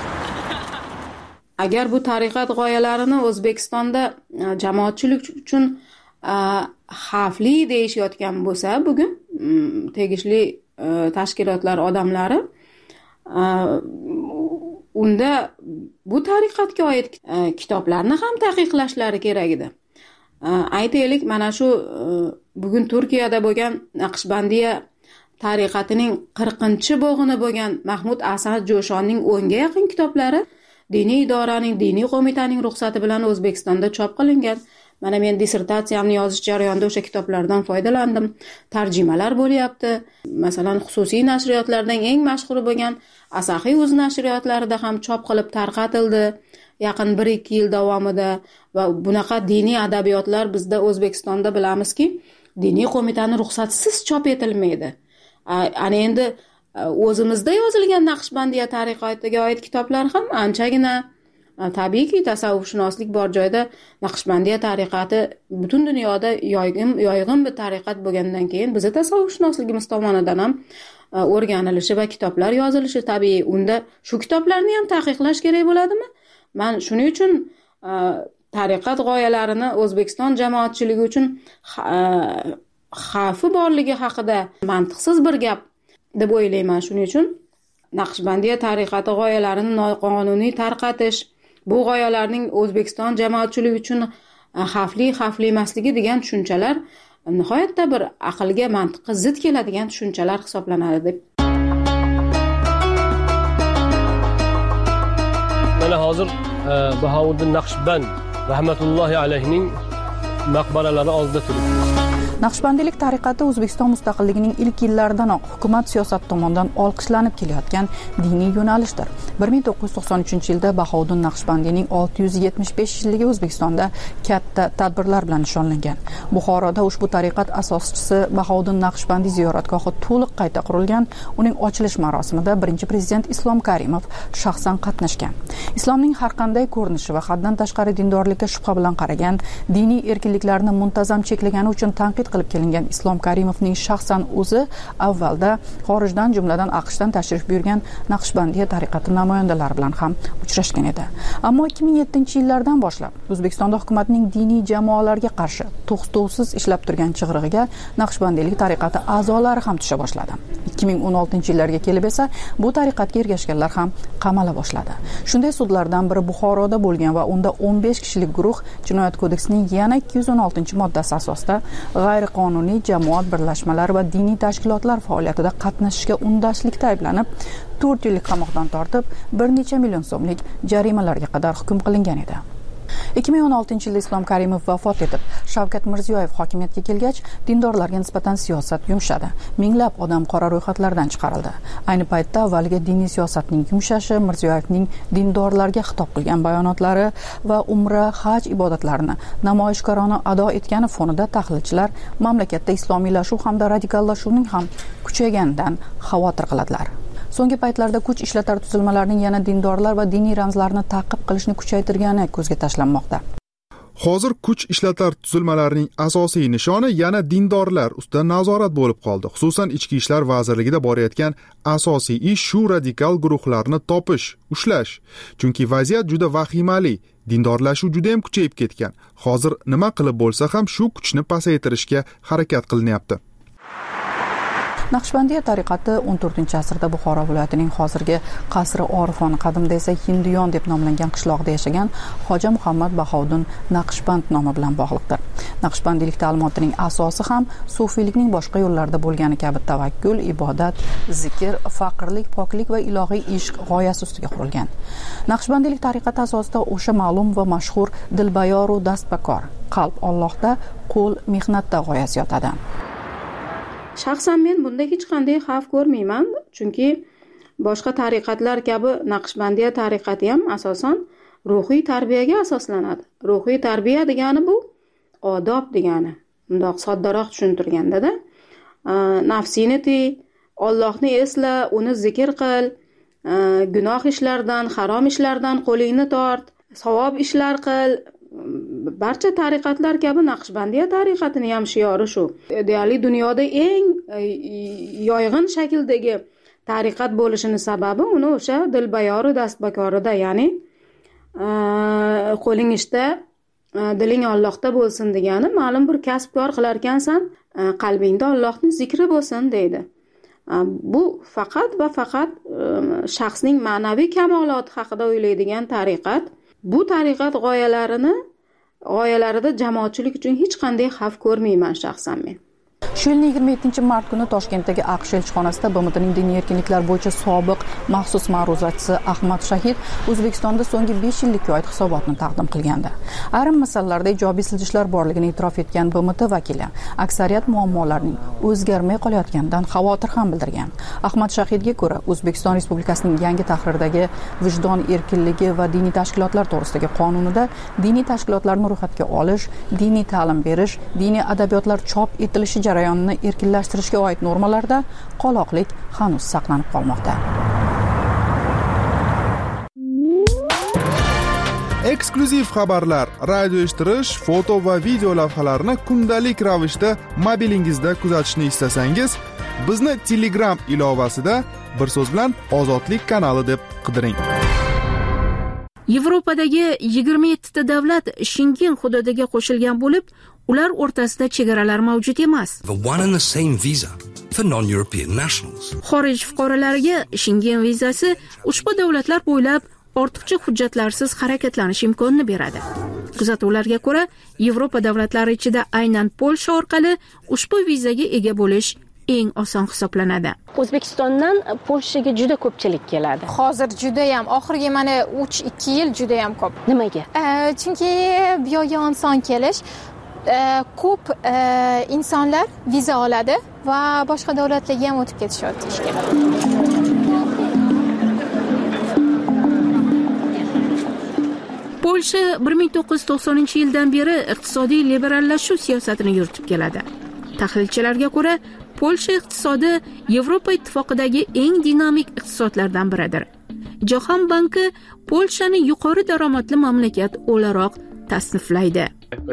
Agar bu tariqat g'oyalarini O'zbekistonda jamoatchilik uchun xavfli deyishayotgan bo'lsa, bugun tegishli tashkilotlar odamlari, unda bu tariqatga oid kitoblarni ham taqiqlashlari kerak edi. Aytaylik, mana shu bugun Turkiyada bo'lgan Naqshbandiya tariqatining qirqinchi bo'g'ini bo'lgan Mahmud Asad Jo'shonning o'nga yaqin kitoblari diniy idoraning, diniy qo'mitaning ruxsati bilan O'zbekistonda chop qilingan. Mana men dissertatsiyamni yozish jarayonida o'sha kitoblardan foydalandim. Tarjimalar bo'lyapti. Masalan, xususiy nashriyotlardan eng mashhuri bo'lgan Asaxiy Uz nashriyotlarida ham chop qilib tarqatildi yaqin bir ikki yil davomida. Va bunaqa diniy adabiyotlar bizda O'zbekistonda bilamizki, diniy qo'mitaning ruxsatisiz chop etilmaydi. Ana endi o'zimizda yozilgan Naqshbandiya tariqatiga oid kitoblar ham anchagina, tabiiyki tasavvufshunoslik bor joyda Naqshbandiya tariqati butun dunyoda yoyg'in yoyg'in bir tariqat bo'lgandan keyin bizning tasavvufshunosligimiz tomonidan ham o'rganilishi va kitoblar yozilishi tabiiy. Unda shu kitoblarni ham taqiqlash kerak bo'ladimi? Men shuning uchun tariqat g'oyalarini O'zbekiston jamoatchiligi uchun xavfi borligi haqida mantiqsiz bir gap deb o'ylayman. Shuning uchun Naqshbandiya tariqati g'oyalarini noqonuniy tarqatish, bu g'oyalarning O'zbekiston jamoatchiligi uchun xavfli, xavfli emasligi degan tushunchalar nihoyatda bir aqlga, mantiqqa zid keladigan tushunchalar hisoblanadi deb. Mana hozir Bahouddin Naqshband rahmatullohi alayhining maqbaralari oldida turibmiz. Naqshbandiylik tariqati O'zbekiston mustaqilligining ilk yillaridanoq hukumat siyosati tomonidan olqishlanib kelayotgan diniy yo'nalishdir. bir ming to'qqiz yuz to'qson uchinchi yilda Bahouddin Naqshbandiyning olti yuz yetmish besh yilligi O'zbekistonda katta tadbirlar bilan nishonlangan. Buxoroda ushbu tariqat asoschisi Bahouddin Naqshbandiy ziyoratgohi to'liq qayta qurilgan. Uning ochilish marosimida birinchi prezident Islom Karimov shaxsan qatnashgan. Islomning har qanday ko'rinishi va haddan tashqari dindorlikka shubha bilan qaragan, diniy erkinliklarni muntazam cheklagani uchun tanqid qilib kelingan Islom Karimovning shaxsan o'zi avvalda xorijdan, jumladan AQShdan tashrif buyurgan Naqshbandiya tariqati namoyandalari bilan ham uchrashgan edi. Ammo ikki ming yettinchi yillardan boshlab O'zbekistonda hukumatning diniy jamoalarga qarshi to'xtovsiz ishlab turgan chig'irig'iga Naqshbandiylik tariqati a'zolari ham tusha boshladi. ikki ming o'n oltinchi yillarga kelib esa bu tariqatga ergashganlar ham qamala boshladi. Shunday sudlardan biri Buxoroda bo'lgan va unda o'n besh kishilik guruh Jinoyat kodeksining yana ikki yuz o'n oltinchi moddasi asosida g'ayriqonuniy jamoat birlashmalari va diniy tashkilotlar faoliyatida qatnashishga undashlikda ayblanib, to'rt yillik qamoqdan tortib, bir necha million so'mlik jarimalarga qadar hukm qilingan edi. ikki ming o'n oltinchi yilda Islom Karimov vafot etib, Shavkat Mirziyoyev hokimiyatga kelgach, dindorlarga nisbatan siyosat yumshadi. Minglab odam qora ro'yxatlardan chiqarildi. Ayni paytda avvaliga diniy siyosatning yumshashi, Mirziyoyevning dindorlarga xitob qilgan bayonotlari va umra, haj ibodatlarini namoyishkorona ado etgani fonida tahlilchilar mamlakatda islomiylashuv hamda radikallashuvning ham kuchayganidan xavotir qiladilar. So'nggi paytlarda kuch ishlatar tuzilmalarning yana dindorlar va diniy ramzlarni ta'qib qilishni kuchaytirgani ko'zga tashlanmoqda. Hozir kuch ishlatar tuzilmalarining asosiy nishoni yana dindorlar ustidan nazorat bo'lib qoldi. Xususan, Ichki ishlar vazirligida borayotgan asosiy ish shu radikal guruhlarni topish, ushlash. Chunki vaziyat juda vahimali. Dindorlashuv juda ham kuchayib ketgan. Hozir nima qilib bo'lsa ham shu kuchni pasaytirishga harakat qilinyapti. Naqshbandiya tariqati o'n to'rtinchi asrda Buxoro viloyatining hozirgi Qasri Orifon, qadimda esa Hindiyon deb nomlangan qishloqda yashagan Xoja Muhammad Bahovuddin Naqshband nomi bilan bog'liqdir. Naqshbandilik ta'limotining asosi ham sufiylikning boshqa yo'llarida bo'lgani kabi tavakkul, ibodat, zikr, faqirlik, poklik va ilohiy ishq g'oyasi ustiga qurilgan. Naqshbandilik tariqati asosida o'sha ma'lum va mashhur dilbayoru dastbakor, qalb Allohda, qo'l mehnatda g'oyasi yotadi. Shaxsan men bunda hech qanday xavf ko'rmayman, chunki boshqa tariqatlar kabi Naqshbandiya tariqati ham asosan ruhiy tarbiyaga asoslanadi. Ruhiy tarbiya degani bu odob degani. Bundoq soddaroq tushuntirganda-da, nafsini tiy, Allohni esla, uni zikr qil, gunoh ishlardan, harom ishlardan qo'lingni tort, savob ishlar qil. Barcha tariqatlar kabi Naqshbandiya tariqatining ham shiori shu. Deyarli dunyoda eng yoyg'in shakldagi tariqat bo'lishini sababi uni o'sha dilbayoru dastbakorida, ya'ni qo'ling ishda, diling Allohda bo'lsin degani, ma'lum bir kasb kor qilar ekansan, qalbingda Allohning zikri bo'lsin deydi. Bu faqat va faqat shaxsning ma'naviy kamoloti haqida o'ylaydigan tariqat. Bu tariqat g'oyalarini g'oyalarida jamoatchilik uchun hech qanday xavf ko'rmayman shaxsan men. Shu yilning yigirma yettinchi mart kuni Toshkentdagi AQSh elchixonasida B M Tning diniy erkinliklar bo'yicha sobiq maxsus ma'ruzachisi Ahmad Shahid O'zbekistonda so'nggi besh yillikka oid hisobotni taqdim qilgandi. Ayrim masalalarda ijobiy siljishlar borligini e'tirof etgan B M T vakili aksariyat muammolarning o'zgarmay qolayotganidan xavotir ham bildirgan. Ahmad Shahidga ko'ra, O'zbekiston Respublikasining yangi tahrirdagi vijdon erkinligi va diniy tashkilotlar to'g'risidagi qonunida diniy tashkilotlarni ro'yxatga olish, diniy ta'lim berish, diniy adabiyotlar chop etilishi jarayonini erkinlashtirishga oid normalarida qoloqlik hanuz saqlanib qolmoqda. Eksklyuziv xabarlar, radio eshittirish, foto va video lavhalarni kundalik ravishda mobilingizda kuzatishni istasangiz, bizni Telegram ilovasida bir so'z bilan Ozodlik kanali deb qidiring. Yevropadagi yigirma yettita davlat Schengen hududiga qo'shilgan bo'lib, ular o'rtasida chegaralar mavjud emas. The one and the same visa for non-European nationals. Xorij fuqarolariga Schengen vizasi ushbu davlatlar bo'ylab ortiqcha hujjatlarsiz harakatlanish imkonini beradi. Kuzatuvlarga ko'ra, Yevropa davlatlari ichida aynan Polsha orqali ushbu vizaga ega bo'lish eng oson hisoblanadi. O'zbekistondan Polshaga juda ko'pchilik keladi. Hozir juda ham, oxirgi mana uch ikki yil juda ham ko'p. Nimaga? E, chunki bu yerga inson kelish, e, ko'p e, insonlar viza oladi va boshqa davlatlarga ham o'tib ketishadi ishga. Polsha bir ming to'qqiz yuz to'qsoninchi yildan beri iqtisodiy liberallashuv siyosatini yuritib keladi. Tahlilchilarga ko'ra, Polsha iqtisodi Yevropa ittifoqidagi eng dinamik iqtisodlardan biridir. Jahon banki Polshani yuqori daromadli mamlakat o'laroq tasniflaydi.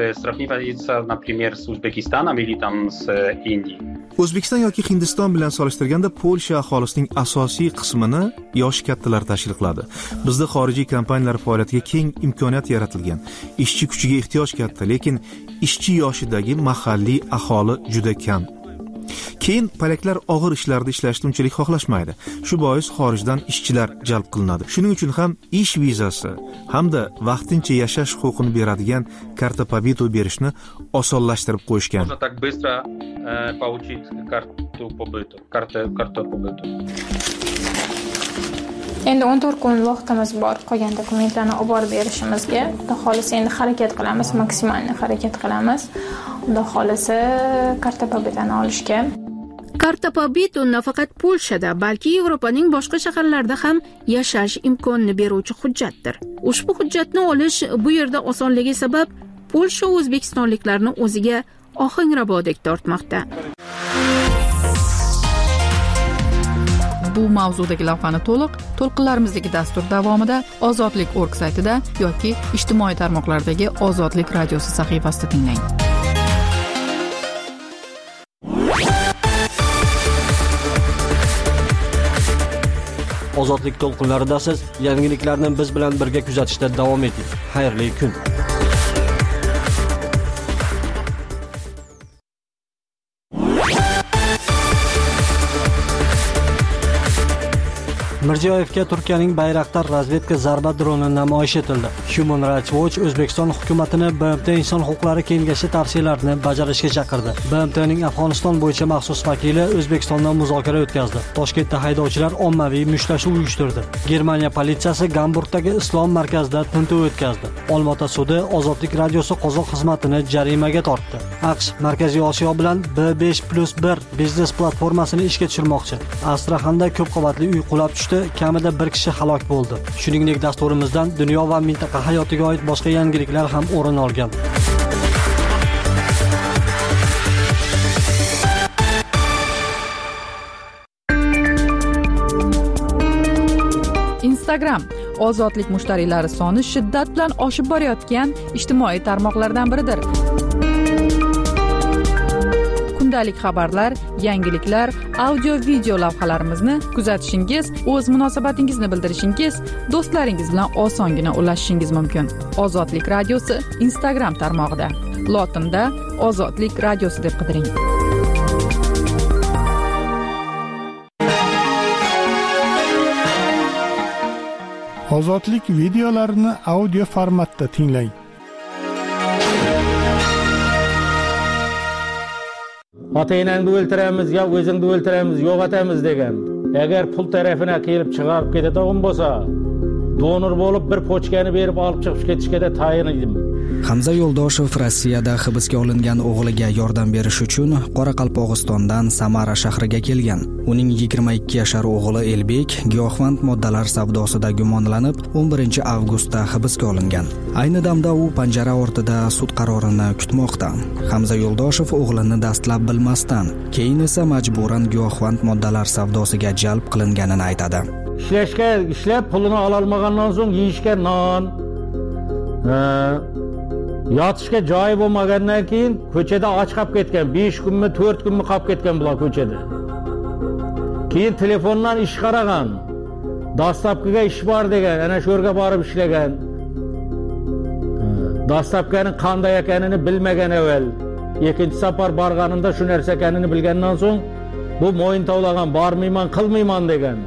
O'zbekiston yoki Hindiston bilan solishtirganda Polsha aholisining asosiy qismini yosh kattalar tashkil qiladi. Bizda xorijiy kompaniyalar faoliyatiga keng imkoniyat yaratilgan. Ishchi kuchiga ehtiyoj katta, lekin ishchi yoshidagi mahalliy aholi juda kam. Keyin polaklar og'ir ishlarda ishlashni unchalik xohlashmaydi. Shu bois xorijdan ishchilar jalb qilinadi. Shuning uchun ham ish vizasi hamda vaqtincha yashash huquqini beradigan karta pobytu berishni osonlashtirib qo'yishgan. Endi o'n to'rt kun vaqtimiz bor qolgan dokumentlarni olib borib berishimizga. Xudo xolisa endi harakat qilamiz, maksimalni harakat qilamiz. Xudo xolisa karta pobedani olishga. Karta Pobeda nafaqat Polshada, balki Yevropaning boshqa shaharlarida ham yashash imkonini beruvchi hujjatdir. Ushbu hujjatni olish bu yerda osonligi sabab Polsha o'zbekistonliklarni o'ziga ohangrabodek tortmoqda. Bu mavzudagi lavhani to'liq to'lqinlarimizdagi dastur davomida ozodlik org saytida yoki ijtimoiy tarmoqlardagi Ozodlik radiosi sahifasida tinglang. Ozodlik to'lqinlarida siz yangiliklarni biz bilan birga kuzatishda davom eting. Xayrli kun. Mirziyoyevga Turkiyaning Bayraktar razvedka zarba droni namoyish etildi. Human Rights Watch O'zbekiston hukumatini B M T Inson huquqlari kengashi tavsiyalarini bajarishga chaqirdi. B M T'ning Afg'oniston bo'yicha maxsus vakili O'zbekistonda muzokara o'tkazdi. Toshkentda haydovchilar ommaviy mushtlashuv uyushtirdi. Germaniya politsiyasi Gamburgdagi islom markazida tintuv o'tkazdi. Olmaota sudi Ozodlik radiosi qozoq xizmatini jarimaga tortdi. AQSh Markaziy Osiyo bilan B besh plus bir biznes platformasini ishga tushirmoqchi. Astraxanda ko'p qavatli uy qulab tushdi. Kamida bir kishi halok bo'ldi. Shuningdek, dasturimizdan dunyo va mintaqa hayotiga oid boshqa yangiliklar ham o'rin olgan. Instagram ozodlik mushtariylari soni shiddat bilan oshib borayotgan ijtimoiy tarmoqlardan biridir. Kundalik xabarlar, yangiliklar, audio video lavhalarimizni kuzatishingiz, o'z munosabatingizni bildirishingiz, do'stlaringiz bilan osongina ulashishingiz mumkin. Ozodlik radiosi Instagram tarmog'ida. Lotinda Ozodlik radiosi deb qidiring. Ozodlik videolarini audio formatda tinglang. Ota-enangni o'ltiramiz, yo o'zingni o'ltiramiz, yo'qotamiz degan. Agar pul tarafina kelib chiqarib ketadigan bo'lsa, donor bo'lib bir pochkani berib olib chiqib ketishga da tayyor edim. Hamza Yo'ldoshev Rossiyada hibsga olingan o'g'liga yordam berish uchun Qoraqalpog'istondan Samara shahriga kelgan. Uning yigirma ikki yashar o'g'li Elbek giyohvand moddalar savdosida gumonlanib, o'n birinchi avgustda hibsga olingan. Ayni damda u panjara ortida sud qarorini kutmoqda. Hamza Yo'ldoshev o'g'lini dastlab bilmasdan, keyin esa majburan giyohvand moddalar savdosiga jalb qilinganini aytadi. Ishlashga, ishlab pulini ola olmagandan so'ng yeyishga non, yotishga joy bo'lmagandan keyin ko'chada och qolib ketgan, besh kunmi, to'rt kunmi qolib ketgan bular ko'chada. Keyin telefondan ish qaragan. Dastlabkiga ish bor degan, ana shu yerga borib ishlagan. Dastlabkining qanday ekanini bilmagan avval. Ikkinchi safar borganida shu narsa ekanini bilgandan so'ng bu mo'yin tovlagan, bormayman, qilmayman degan.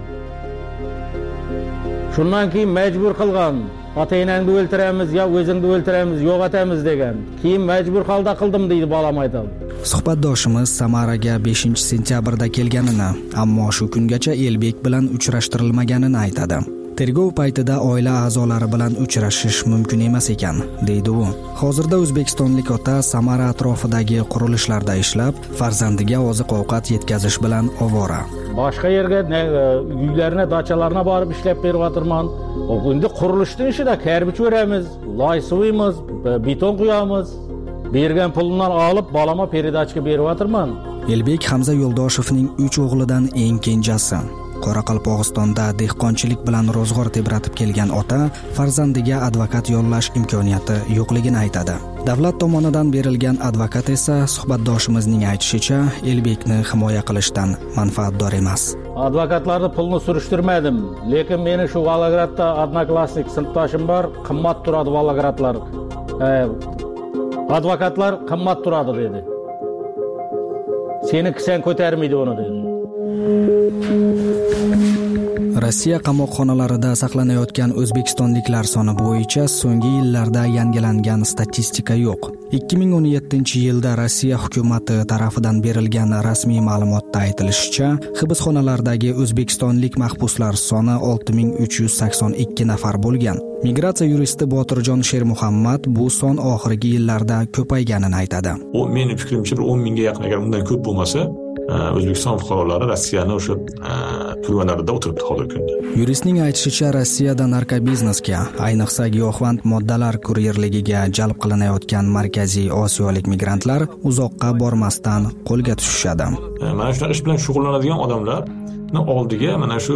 Shundan keyin majbur qilgan. Ota-enangni o'ltiramiz, yo o'zingni o'ltiramiz, yo'qotamiz degan. Keyin majbur holda qildim deydi bolam aytadi. Suhbatdoshimiz Samaraga beshinchi sentyabrda kelganini, ammo shu kungacha Elbek bilan uchrashtirilmaganini aytadi. Tergov paytida oila a'zolari bilan uchrashish mumkin emas ekan, deydi u. Hozirda o'zbekistonlik ota Samara atrofidagi qurilishlarda ishlab, farzandiga oziq-ovqat yetkazish bilan ovora. Boshqa yerga uylarni, dachalarni borib ishlab beryapman. Endi qurilishning ishida karbich o'ramiz, loy suvimiz, beton quyamiz. Bergan puldan olib balama peredachga beryapman. Elbek Hamza Yo'ldoshevning uch o'g'lidan eng kenjasi. Qoraqalpog'istonda dehqonchilik bilan ro'zg'or tebratib kelgan ota farzandiga advokat yollash imkoniyati yo'qligini aytadi. Davlat tomonidan berilgan advokat esa suhbatdoshimizning aytishicha Elbekni himoya qilishdan manfaatdor emas. Advokatlarni pulni surishtirmadim, lekin meni shu Vologradda odnoklassnik sinfdoshim bor, qimmat turadi Vologradlar. Advokatlar qimmat turadi dedi. Seni sen ko'tarmaydi uni dedi. Rossiya qamoqxonalarida saqlanayotgan o'zbekistonliklar soni bo'yicha so'nggi yillarda yangilangan statistika yo'q. ikki ming o'n yettinchi yilda Rossiya hukumati tarafidan berilgan rasmiy ma'lumotda aytilishicha, hibsxonalardagi o'zbekistonlik mahbuslar soni olti ming uch yuz sakson ikki nafar bo'lgan. Migratsiya yuristi Botirjon Shermuhammad bu son oxirgi yillarda ko'payganini aytadi. U mening fikrimcha bir o'n mingga yaqin, agar undan ko'p bo'lmasa, O'zbekiston fuqarolari Rossiyani o'sha turmalarida o'tiribdi hozirgi kunda. Yuristning aytishicha, Rossiyada narkobiznesga, ayniqsa giyohvand moddalar kuryerligiga jalb qilinayotgan Markaziy Osiyolik migrantlar uzoqqa bormasdan qo'lga tushishadi. Mana shunaqa ish bilan shug'ullanadigan odamlar oldiga mana shu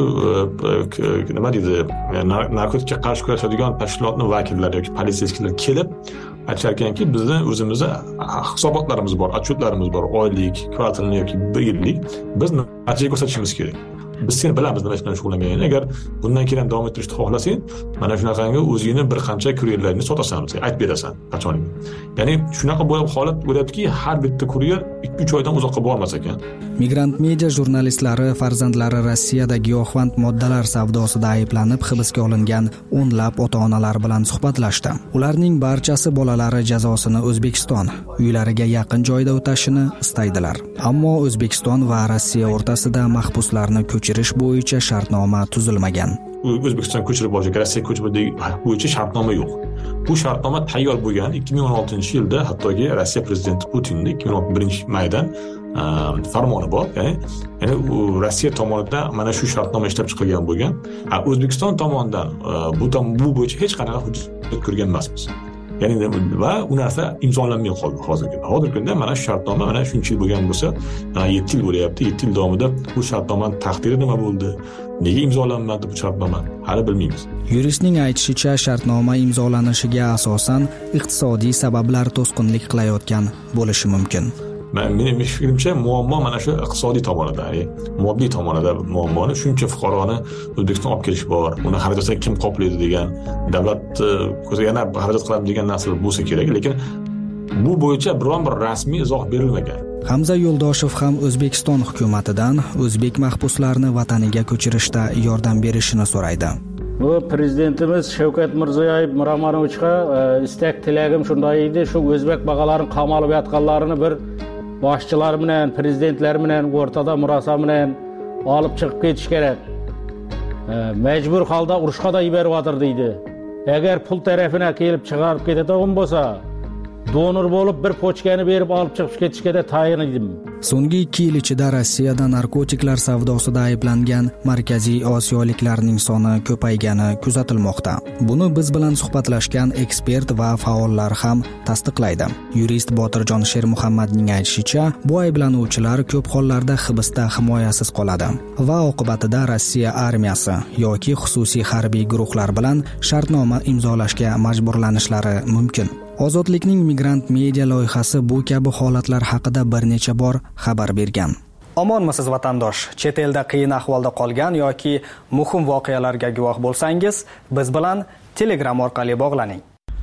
nima deydi, narkotikka qarshi kurashadigan tashkilotning vakillari yoki politsiyachilar kelib aytisharkanki, bizning o'zimizda hisobotlarimiz bor, otчетlarimiz bor, oylik, kvartallik yoki bir yillik, biz natija ko'rsatishimiz kerak. Biz seni bilamiz nima bilan shug'ullanganingni. Agar bundan keyin davom ettirishni xohlasang, mana shunaqangi o'zingni bir qancha kuryerlarni sotasan, sen aytib berasan qachonga. Ya'ni shunaqa bo'lib holat bo'lyaptiki, har bitta kuryer ikki uch oydan uzoqqa bormas ekan. Migrant media jurnalistlari farzandlari Rossiyada giyohvand moddalar savdosida ayblanib hibsga olingan o'nlab ota-onalar bilan suhbatlashdi. Ularning barchasi bolalari jazosini O'zbekiston, uylariga yaqin joyda o'tashini istaydilar. Ammo O'zbekiston va Rossiya o'rtasida mahbuslarni ko'chirish bo'yicha shartnoma tuzilmagan. O'zbekiston ko'chirib olishga, Rossiya ko'chirib bo'yicha shartnoma yo'q. Bu shartnoma tayyor bo'lgan ikki ming o'n oltinchi yilda, hattoki Rossiya prezidenti Putinning ikki ming o'n birinchi maydan farmoni bor. Ya'ni, ya'ni Rossiya tomonidan mana shu shartnoma ishlab chiqilgan bo'lgan. O'zbekiston tomonidan bu tom bu bo'yicha hech qanaqa hujjat ko'rgan emasmiz. Ya'ni va u narsa imzolanmay qoldi hozirgi. Hozirgi kunda mana shu shartnoma mana shuncha yil bo'lgan bo'lsa, yetti yil bo'lyapti. yetti yil davomida bu shartnomaning taqdiri nima bo'ldi? Nega imzolanmadi bu shartnoma? Hali bilmaymiz. Yuristning aytishicha, shartnoma imzolanishiga asosan iqtisodiy sabablar to'sqinlik qilayotgan bo'lishi mumkin. Mening fikrimcha, muammo mana shu iqtisodiy tomonida, ya'ni moddiy tomonida muammoni, shuncha fuqaroni O'zbekiston olib kelish bor. Uni xarajatni kim qoplaydi degan, davlat ko'zi yana xarajat qiladi degan narsalar bo'lsa kerak, lekin bu bo'yicha biron bir rasmiy izoh berilmagan. Hamza Yo'ldoshev ham O'zbekiston hukumatidan o'zbek mahbuslarni vataniga ko'chirishda yordam berishini so'raydi. Bu prezidentimiz Shavkat Mirziyoyev Miromonovichga istak tilagim shunday edi, shu o'zbek bog'alarini qamalib yotganlarini bir boshchilar bilan, prezidentlar bilan o'rtada murosa bilan olib chiqib ketish kerak. Majbur holda urushga da yuborib deydi. Agar pul tarafina kelib chiqarib ketadigan bo'lsa, donor bo'lib bir pochkani berib olib chiqib ketishga da tayyor edim. So'nggi ikki yil ichida Rossiyada narkotiklar savdosida ayblangan Markaziy Osiyoliklarning soni ko'paygani kuzatilmoqda. Buni biz bilan suhbatlashgan ekspert va faollar ham tasdiqlaydi. Yurist Botirjon Shermuhammadning aytishicha, bu ayblanuvchilar ko'p hollarda hibsda himoyasiz qoladi va oqibatida Rossiya armiyasi yoki xususiy harbiy guruhlar bilan shartnoma imzolashga majburlanishlari mumkin. Ozodlikning migrant media loyihasi bu kabi holatlar haqida bir necha bor xabar bergan. Omonmisiz vatandosh? Chet elda qiyin ahvolda qolgan yoki muhim voqealarga guvoh bo'lsangiz, biz bilan Telegram orqali bog'laning.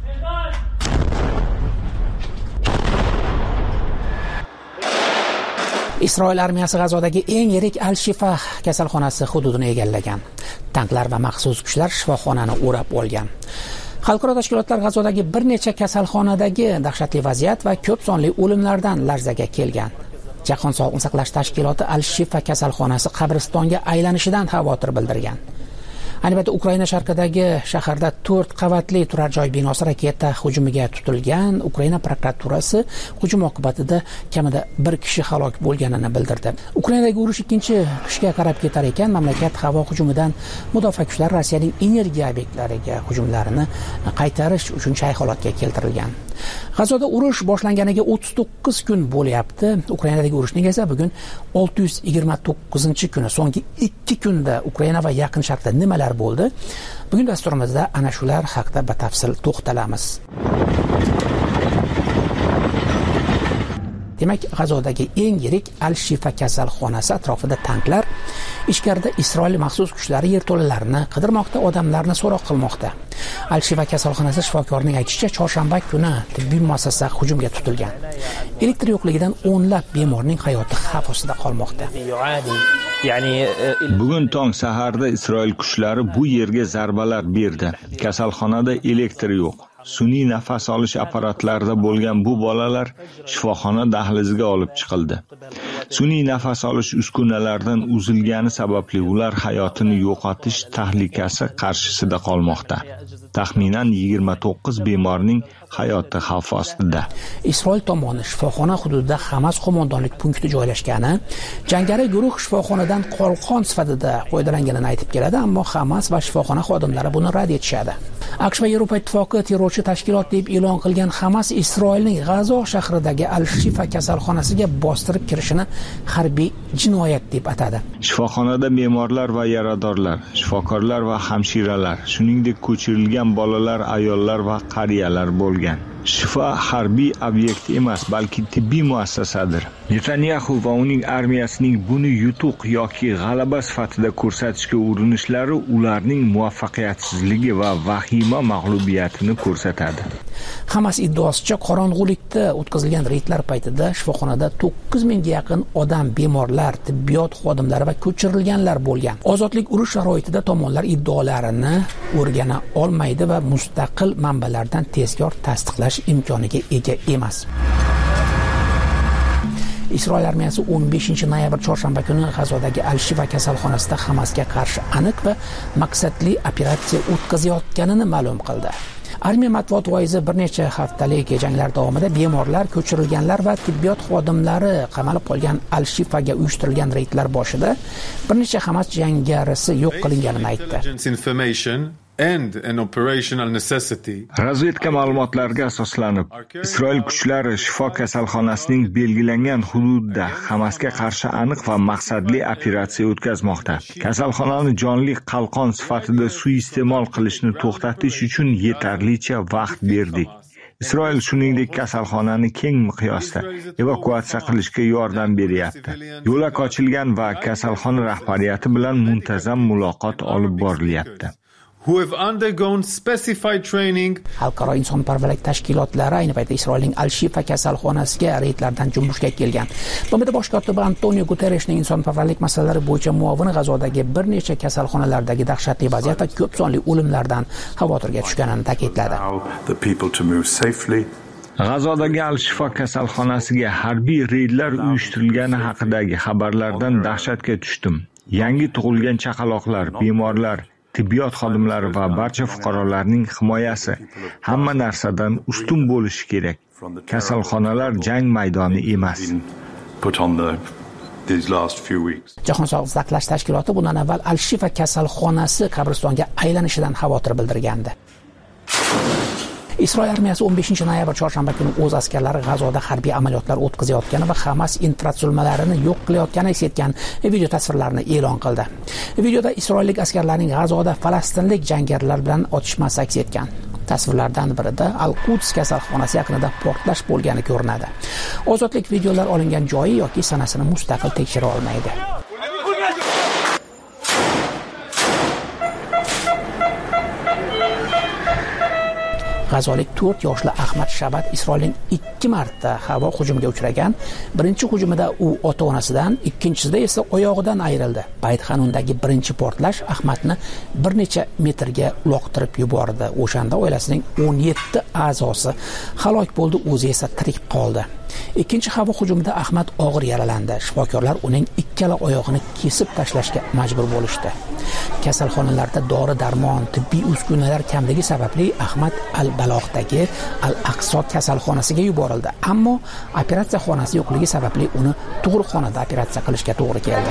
Isroil armiyasi G'azodagi eng yirik Al-Shifa kasalxonasi hududini egallagan. Tanklar va maxsus kuchlar shifoxonani o'rab olgan. Xalqaro tashkilotlar G'azodagi bir necha kasalxonadagi dahshatli vaziyat va ko'p sonli o'limlardan larzaga kelgan. Jahon sog'liqni saqlash tashkiloti Al-Shifa kasalxonasi qabristonga aylanishidan xavotir bildirgan. Ayni paytda Ukraina sharqidagi shaharda to'rt qavatli turar joy binosi raketa hujumiga tutilgan. Ukraina prokuraturasi hujum oqibatida kamida bir kishi halok bo'lganini bildirdi. Ukrainadagi urush ikkinchi qishga qarab ketar ekan, mamlakat havo hujumidan mudofaa kuchlari Rossiyaning energiya obyektlariga hujumlarini qaytarish uchun shay holatga keltirilgan. G'azoda urush boshlanganiga o'ttiz to'qqiz kun bo'lyapti. Ukrainadagi urushning esa bugun olti yuz yigirma to'qqizinchi kuni. So'nggi ikki kunda Ukraina va Yaqin Sharqda nimalar bo'ldi? Bugun dasturimizda ana shular haqida batafsil to'xtalamiz. Demak, G'azodagi eng yirik Al-Shifa kasalxonasi atrofida tanklar, ichkarida Isroil maxsus kuchlari yerto'lalarini qidirmoqda, odamlarni so'roq qilmoqda. Al-Shifa kasalxonasi shifokorining aytishicha, chorshanba kuni tibbiy muassasa hujumga tutilgan. Elektr yo'qligidan o'nlab bemorning hayoti xavf ostida qolmoqda. Bugun tong saharda Isroil kuchlari bu yerga zarbalar berdi. Kasalxonada elektr yo'q. Sun'iy nafas olish apparatlarida bo'lgan bu bolalar shifoxona dahliziga olib chiqildi. Sun'iy nafas olish uskunalaridan uzilgani sababli ular hayotini yo'qotish tahlikasi qarshisida qolmoqda. Taxminan yigirma to'qqiz bemorning hayoti xavf ostida. Isroil tomoni shifoxona hududida Hamas qo'mondonlik punkti joylashgani, jangari guruh shifoxonadan qolqon sifatida foydalanganini aytib keladi, ammo Hamas va shifoxona xodimlari buni rad etishadi. AQSh va Yevropa ittifoqi terrorchi tashkilot deb e'lon qilgan Hamas Isroilning G'azo shahridagi Al-Shifa kasalxonasiga bostirib kirishini harbiy jinoyat deb atadi. Shifoxonada bemorlar va yaradorlar, shifokorlar va hamshiralar, shuningdek ko'chirilgan bolalar, ayollar va qariyalar bo'lgan. Shifa harbiy obyekt emas, balki tibbiy muassasadir. Netanyahu va uning armiyasining buni yutuq yoki g'alaba sifatida ko'rsatishga urinishlari ularning muvaffaqiyatsizligi va vahima mag'lubiyatini ko'rsatadi. Hamas iddaosicha qorong'ulikda o'tkazilgan reydlar paytida shifoxonada to'qqiz mingga yaqin odam, bemorlar, tibbiyot xodimlari va ko'chirilganlar bo'lgan. Ozodlik urush sharoitida tomonlar iddaolarini o'rgana olmaydi va mustaqil manbalardan tezkor tasdiqlash imkoniga ega emas. Isroil armiyasi o'n beshinchi noyabr chorshanba kuni G'azodagi Al-Shifa kasalxonasida Hamasga qarshi aniq va maqsadli operatsiya o'tkazayotganini ma'lum qildi. Armiya matbuot voizi bir necha haftalik janglar davomida bemorlar, ko'chirilganlar va tibbiyot xodimlari qamalib qolgan Al-Shifaga uyushtirilgan reydlar boshida bir necha Hamas jangarisi yo'q qilinganini aytdi. Razvedka ma'lumotlariga asoslanib, Isroil kuchlari Shifo kasalxonasining belgilangan hududida Hamasga qarshi aniq va maqsadli operatsiya o'tkazmoqda. Kasalxonani jonli qalqon sifatida suiiste'mol qilishni to'xtatish uchun yetarlicha vaqt berdik. Isroil shuningdek kasalxonani keng miqyosda evakuatsiya qilishga yordam beryapti. Yo'lak ochilgan va kasalxona rahbariyati bilan muntazam muloqot olib borilyapti. Who have undergone specified training. Xalqaro insonparvarlik tashkilotlari ayni paytda Isroilning Al-Shifa kasalxonasiga reydlardan junbushga kelgan. B M T bosh kotibi Antonio Guterresning insonparvarlik masalalari bo'yicha muovini G'azodagi bir necha kasalxonalardagi dahshatli vaziyat va ko'p sonli o'limlardan xavotirga tushganini ta'kidladi. G'azodagi Al-Shifa kasalxonasiga harbiy reydlar uyushtirilgani haqidagi xabarlardan dahshatga tushdim. Yangi tug'ilgan chaqaloqlar, bemorlar, tibbiyot xodimlari va barcha fuqarolarning himoyasi hamma narsadan ustun bo'lishi kerak. Kasalxonalar jang maydoni emas. Jahon sog'liqni saqlash tashkiloti bundan avval Al-Shifa kasalxonasi qabristonga aylanishidan xavotir bildirgandi. Isroil armiyasi o'n beshinchi noyabr chorshanba kuni o'z askarlari G'azoda harbiy amaliyotlar o'tkazayotgani va Hamas infratuzilmalarini yo'q qilayotgani aks etgan video tasvirlarini e'lon qildi. Videoda isroillik askarlarning G'azoda falastinlik jangarilar bilan otishmasi aks etgan. Tasvirlardan birida Al-Quds kasalxonasi yaqinida portlash bo'lgani ko'rinadi. Ozodlik videolar olingan joyi yoki sanasini mustaqil tekshira olmaydi. G'azolik to'rt yoshli Ahmad Shabat Isroilning ikki marta havo hujumiga uchragan. Birinchi hujumida u ota-onasidan, ikkinchisida esa oyog'idan ayrildi. Bayt-Xanundagi birinchi portlash Ahmadni bir necha metrga uloqtirib yubordi. O'shanda oilasining o'n yetti a'zosi halok bo'ldi, o'zi esa tirik qoldi. Ikkinchi havo hujumida Ahmad og'ir yaralandi. Shifokorlar uning ikkala oyog'ini kesib tashlashga majbur bo'lishdi. Kasalxonalarda dori-darmon, tibbiy uskunalar kamligi sababli Ahmad Al-Balog'dagi Al-Aqso kasalxonasiga yuborildi. Ammo operatsiya xonasi yo'qligi sababli uni tug'ruqxonada operatsiya qilishga to'g'ri keldi.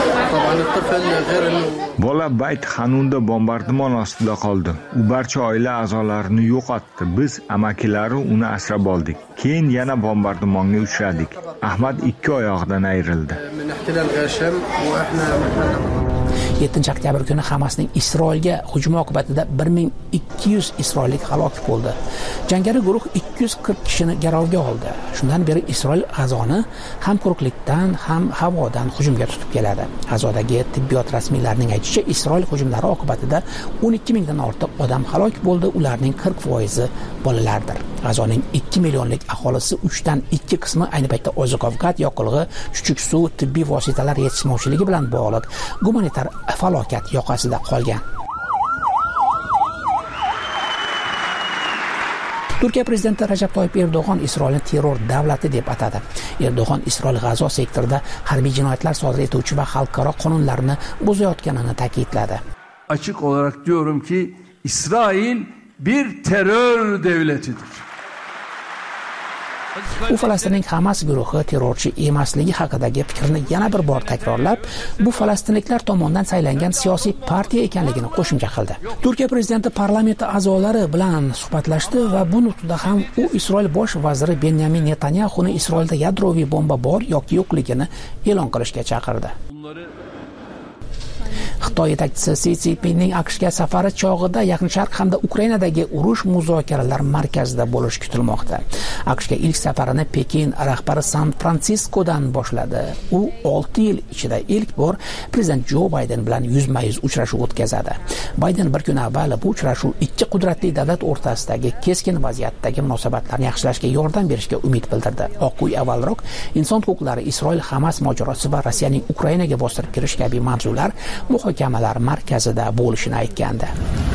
Bola Bayt-Xanunda bombardimon ostida qoldi. U barcha oila a'zolarini yo'qotdi. Biz amakilari uni asrab oldik. Keyin yana bombardimonga uchradik. Ahmad ikki oyog'idan ayrildi. yettinchi oktyabr kuni Hamasning Isroilga hujumi oqibatida bir ming ikki yuz isroillik halok bo'ldi. Jangari guruh ikki yuz qirq kishini garovga oldi. Shundan beri Isroil G'azoni ham quruqlikdan, ham havodan hujumga tutib keladi. G'azodagi tibbiyot rasmiylarining aytishicha, Isroil hujumlari oqibatida o'n ikki mingdan ortiq odam halok bo'ldi, ularning qirq foizi bolalardir. G'azoning ikki millionlik aholisi uchdan ikki qismi ayni paytda oziq-ovqat, yoqilg'i, chuchuk suv, tibbiy vositalar yetishmovchiligi bilan bog'liq gumanitar falokat yoqasida qolgan. Turkiya prezidenti Rajab Toyyib Erdo'g'on Isroilni terror davlati deb atadi. Erdo'g'on Isroil G'azo sektorida harbiy jinoyatlar sodir etuvchi va xalqaro qonunlarni buzayotganini ta'kidladi. Açık olarak diyorum ki İsrail bir terör devletidir. U Falastinning Hamas guruhi terrorchi emasligi haqidagi fikrni yana bir bor takrorlab, bu falastinliklar tomonidan saylangan siyosiy partiya ekanligini qo'shimcha qildi. Turkiya prezidenti parlamenti a'zolari bilan suhbatlashdi va bu nutqda ham u Isroil bosh vaziri Benyamin Netanyahuni Isroilda yadroviy bomba bor yoki yo'qligini e'lon qilishga chaqirdi. Xitoy yetakchisi Si Szinpinning AQShga safari chog'ida Yaqin Sharq hamda Ukrainadagi urush muzokaralar markazida bo'lishi kutilmoqda. AQShga ilk safarini Pekin rahbari San-Fransiskodan boshladi. U olti yil ichida ilk bor prezident Jo Bayden bilan yuzma-yuz uchrashuv o'tkazadi. Bayden bir kun avval bu uchrashuv ikki qudratli davlat o'rtasidagi keskin vaziyatdagi munosabatlarni yaxshilashga yordam berishga umid bildirdi. Oq uy avvalroq inson huquqlari, Isroil Hamas mojarosi va Rossiyaning Ukrainaga bostirib kirish kabi mavzular muhokamalar markazida bo'lishini aytgandi.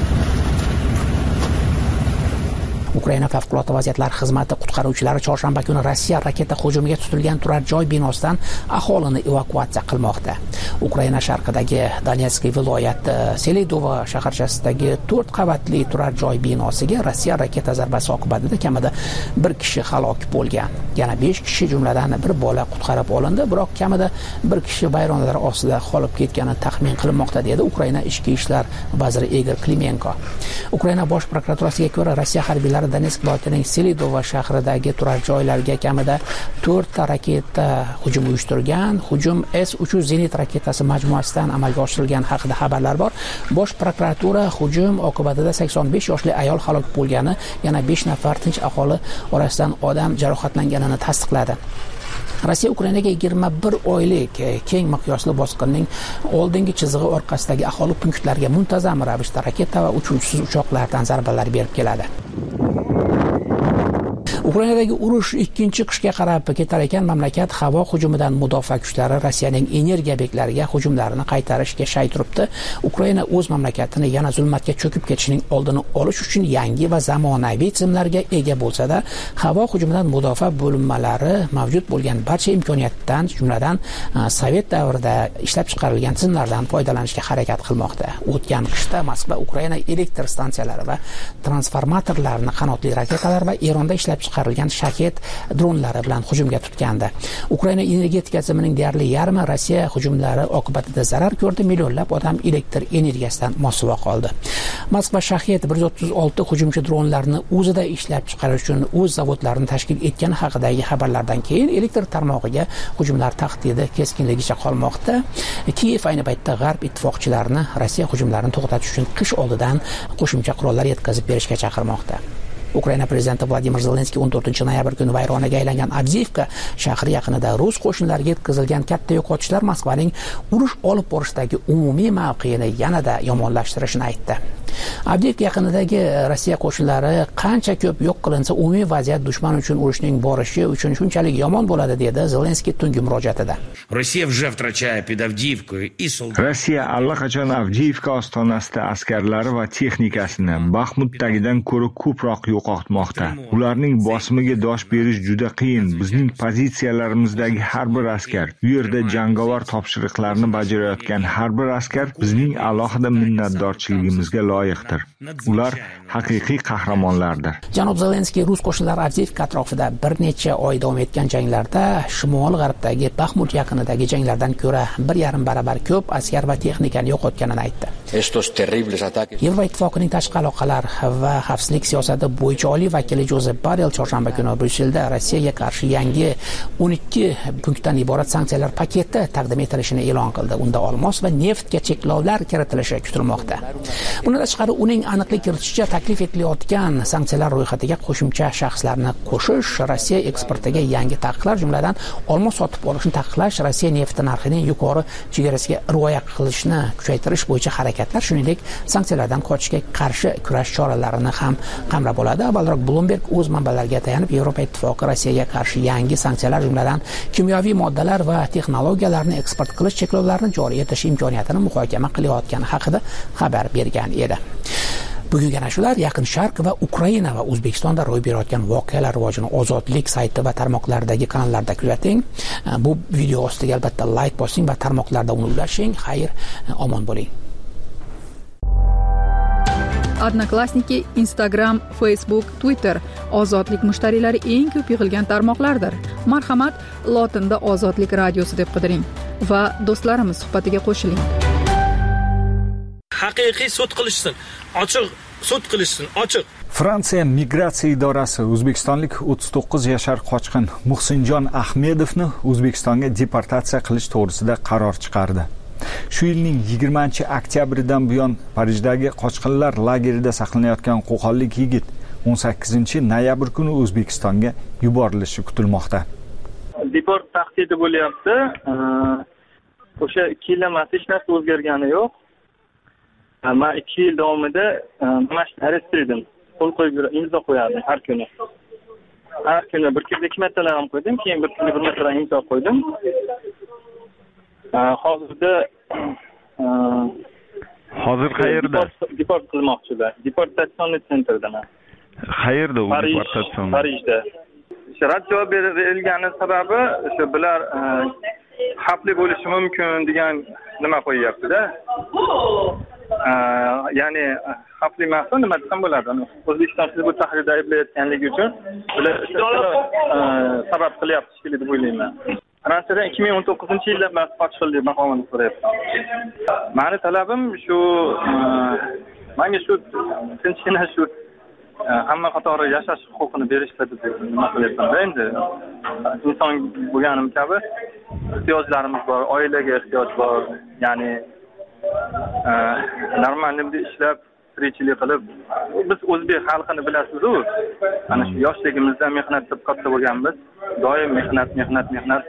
Ukraina favqulodda vaziyatlar xizmati qutqaruvchilari chorshanba kuni Rossiya raketa hujumiga tutilgan turar joy binosidan aholini evakuatsiya qilmoqda. Ukraina sharqidagi Donetsk viloyati Selidovo shaharchasidagi to'rt qavatli turar joy binosiga Rossiya raketa zarbasi oqibatida kamida bir kishi halok bo'lgan. Yana besh kishi, jumladan bir bola qutqarib olindi, biroq kamida bir kishi vayronalar ostida qolib ketgani taxmin qilinmoqda, dedi Ukraina ichki ishlar vaziri Igor Klimenko. Ukraina bosh prokuraturasiga ko'ra, Rossiya harbiylari Donetsk viloyatining Selidovo shahridagi turar joylarga kamida to'rtta raketa hujum uyushtirgan. Hujum S uch yuz zenit raketasi majmuasidan amalga oshirilgan haqida xabarlar bor. Bosh prokuratura hujum oqibatida sakson besh yoshli ayol halok bo'lgani, yana besh nafar tinch aholi orasidan odam jarohatlanganini tasdiqladi. Rossiya Ukrainaga yigirma bir oylik keng miqyosli bosqinning oldingi chizig'i orqasidagi aholi punktlariga muntazam ravishda raketa va uchuvchisiz uchoqlardan zarbalar berib keladi. Ukrainadagi urush ikkinchi qishga qarab ketar ekan, mamlakat havo hujumidan mudofaa kuchlari Rossiyaning energiya obyektlariga hujumlarini qaytarishga shay turibdi. Ukraina o'z mamlakatini yana zulmatga cho'kib ketishining oldini olish uchun yangi va zamonaviy tizimlarga ega bo'lsa-da, havo hujumidan mudofaa bo'linmalari mavjud bo'lgan barcha imkoniyatdan, jumladan Sovet davrida ishlab chiqarilgan tizimlardan foydalanishga harakat qilmoqda. O'tgan qishda Moskva Ukraina elektr stansiyalari va transformatorlarini qanotli raketalar va Eronda ishlab chiqarilgan shaket dronlari bilan hujumga tutgandi. Ukraina energetika tizimining deyarli yarmi Rossiya hujumlari oqibatida zarar ko'rdi, millionlab odam elektr energiyasidan mosuvo qoldi. Moskva shaket bir yuz o'ttiz olti hujumchi dronlarni o'zida ishlab chiqarish uchun o'z zavodlarini tashkil etgani haqidagi xabarlardan keyin elektr tarmog'iga hujumlar tahdidi keskinligicha qolmoqda. Kiyev ayni paytda G'arb ittifoqchilarini Rossiya hujumlarini to'xtatish uchun qish oldidan qo'shimcha qurollar yetkazib berishga chaqirmoqda. Ukraina prezidenti Vladimir Zelenskiy o'n to'rtinchi noyabr kuni vayronaga aylangan Avdiivka shahri yaqinida rus qo'shinlariga yetkazilgan katta yo'qotishlar Moskvaning urush olib borishdagi umumiy mavqeini yanada yomonlashtirishini aytdi. Avdiivka yaqinidagi Rossiya qo'shinlari qancha ko'p yo'q qilinsa, umumiy vaziyat dushman uchun urushning borishi uchun shunchalik yomon bo'ladi, dedi Zelenskiy tungi murojaatida. Rossiya allaqachon Avdiivka ostonasida askarlari va texnikasini Baxmutdagidan ko'ra ko'proq yo'qotmoqda. Ularning bosimiga dosh berish juda qiyin. Bizning pozitsiyalarimizdagi har bir askar, u yerda jangovar topshiriqlarni bajarayotgan har bir askar bizning alohida minnatdorchiligimizga loyiqdir. Ular haqiqiy qahramonlardir. Janob Zelenskiy rus qo'shinlari Avdiivka atrofida bir necha oy davom etgan janglarda shimol-g'arbdagi Baxmut yaqinidagi janglardan ko'ra bir yarim baravar ko'p askar va texnikani yo'qotganini aytdi. Yevroittifoqining tashqi aloqalar va xavfsizlik siyosati bo'yicha oliy vakili Jozef Borrell chorshanba kuni Bryusselda Rossiyaga qarshi yangi o'n ikki punktdan iborat sanksiyalar paketi taqdim etilishini e'lon qildi. Unda olmos va neftga cheklovlar kiritilishi kutilmoqda. Bundan tashqari uning aniqlik kiritishicha taklif etilayotgan sanksiyalar ro'yxatiga qo'shimcha shaxslarni qo'shish, Rossiya eksportiga yangi taqiqlar, jumladan olmos sotib olishni taqiqlash, Rossiya nefti narxining yuqori chegarasiga rioya qilishni kuchaytirish bo'yicha harakatlar, shuningdek sanksiyalardan qochishga qarshi kurash choralarini ham qamrab oladi. Avvalroq Bloomberg o'z manbalariga tayanib Yevropa Ittifoqi Rossiyaga qarshi yangi sanksiyalar, jumladan kimyoviy moddalar va texnologiyalarni eksport qilish cheklovlarini joriy etish imkoniyatini muhokama qilayotgani haqida xabar bergan edi. Bugungi ana shular Yaqin Sharq va Ukraina va O'zbekistonda ro'y berayotgan voqealar rivojini Ozodlik sayti va tarmoqlardagi kanallarda kuzating. Bu video ostiga albatta like bosing va tarmoqlarda uni ulashing. Xayr, omon bo'ling. Odnoklassniki, Instagram, Facebook, Twitter ozodlik mushtariylari eng ko'p yig'ilgan tarmoqlardir. Marhamat, lotinda Ozodlik radiosi deb qidiring va do'stlarimiz suhbatiga qo'shiling. Haqiqiy sud qilishsin, ochiq sud qilishsin, ochiq. Fransiya migratsiya idorasi o'zbekistonlik o'ttiz to'qqiz yashar qochqin Muhsinjon Ahmedovni O'zbekistonga deportatsiya qilish to'g'risida qaror chiqardi. Shu yilning yigirmanchi oktyabridan buyon Parijdagi qochqinlar lagerida saqlanayotgan qo'qonlik yigit o'n sakkizinchi noyabr kuni O'zbekistonga yuborilishi kutilmoqda. Deport tahdidi bo'lyapti. O'sha ikki yil emas, hech narsa o'zgargani yo'q. Men ikki yil davomida mana shu arest edim. Qo'l qo'yib imzo qo'yardim har kuni. Har kuni bir kunda ikki martalar ham qo'ydim, keyin bir kunda bir martalar imzo qo'ydim. Hozirda hozir qayerda? Deport qilmoqchilar. Deportatsion sentrda. Qayerda u deportatsion? Parijda. Rad javob berilgani sababi o'sha bular xavfli bo'lishi mumkin degan nima qo'yyapti-da. Ya'ni xavfli emas, nima desam bo'ladi? O'zbekiston sizni bu tahrirda ayblayotganligi uchun bular sabab qilyapti shekilli deb o'ylayman. Fransiyada ikki ming o'n to'qqizinchi yilda men qochqinlik maqomini so'rayapman. Meni talabim shu, menga shu tinchgina shu hamma qatori yashash huquqini berishdi deb nima qilyapman. Endi inson bo'lganim kabi ehtiyojlarimiz bor, oilaga ehtiyoj bor. Ya'ni normallikda ishlab, tirikchilik qilib, biz o'zbek xalqini bilasiz-ku. Ana shu yoshligimizda mehnat qilib katta bo'lganmiz. Doim mehnat, mehnat, mehnat.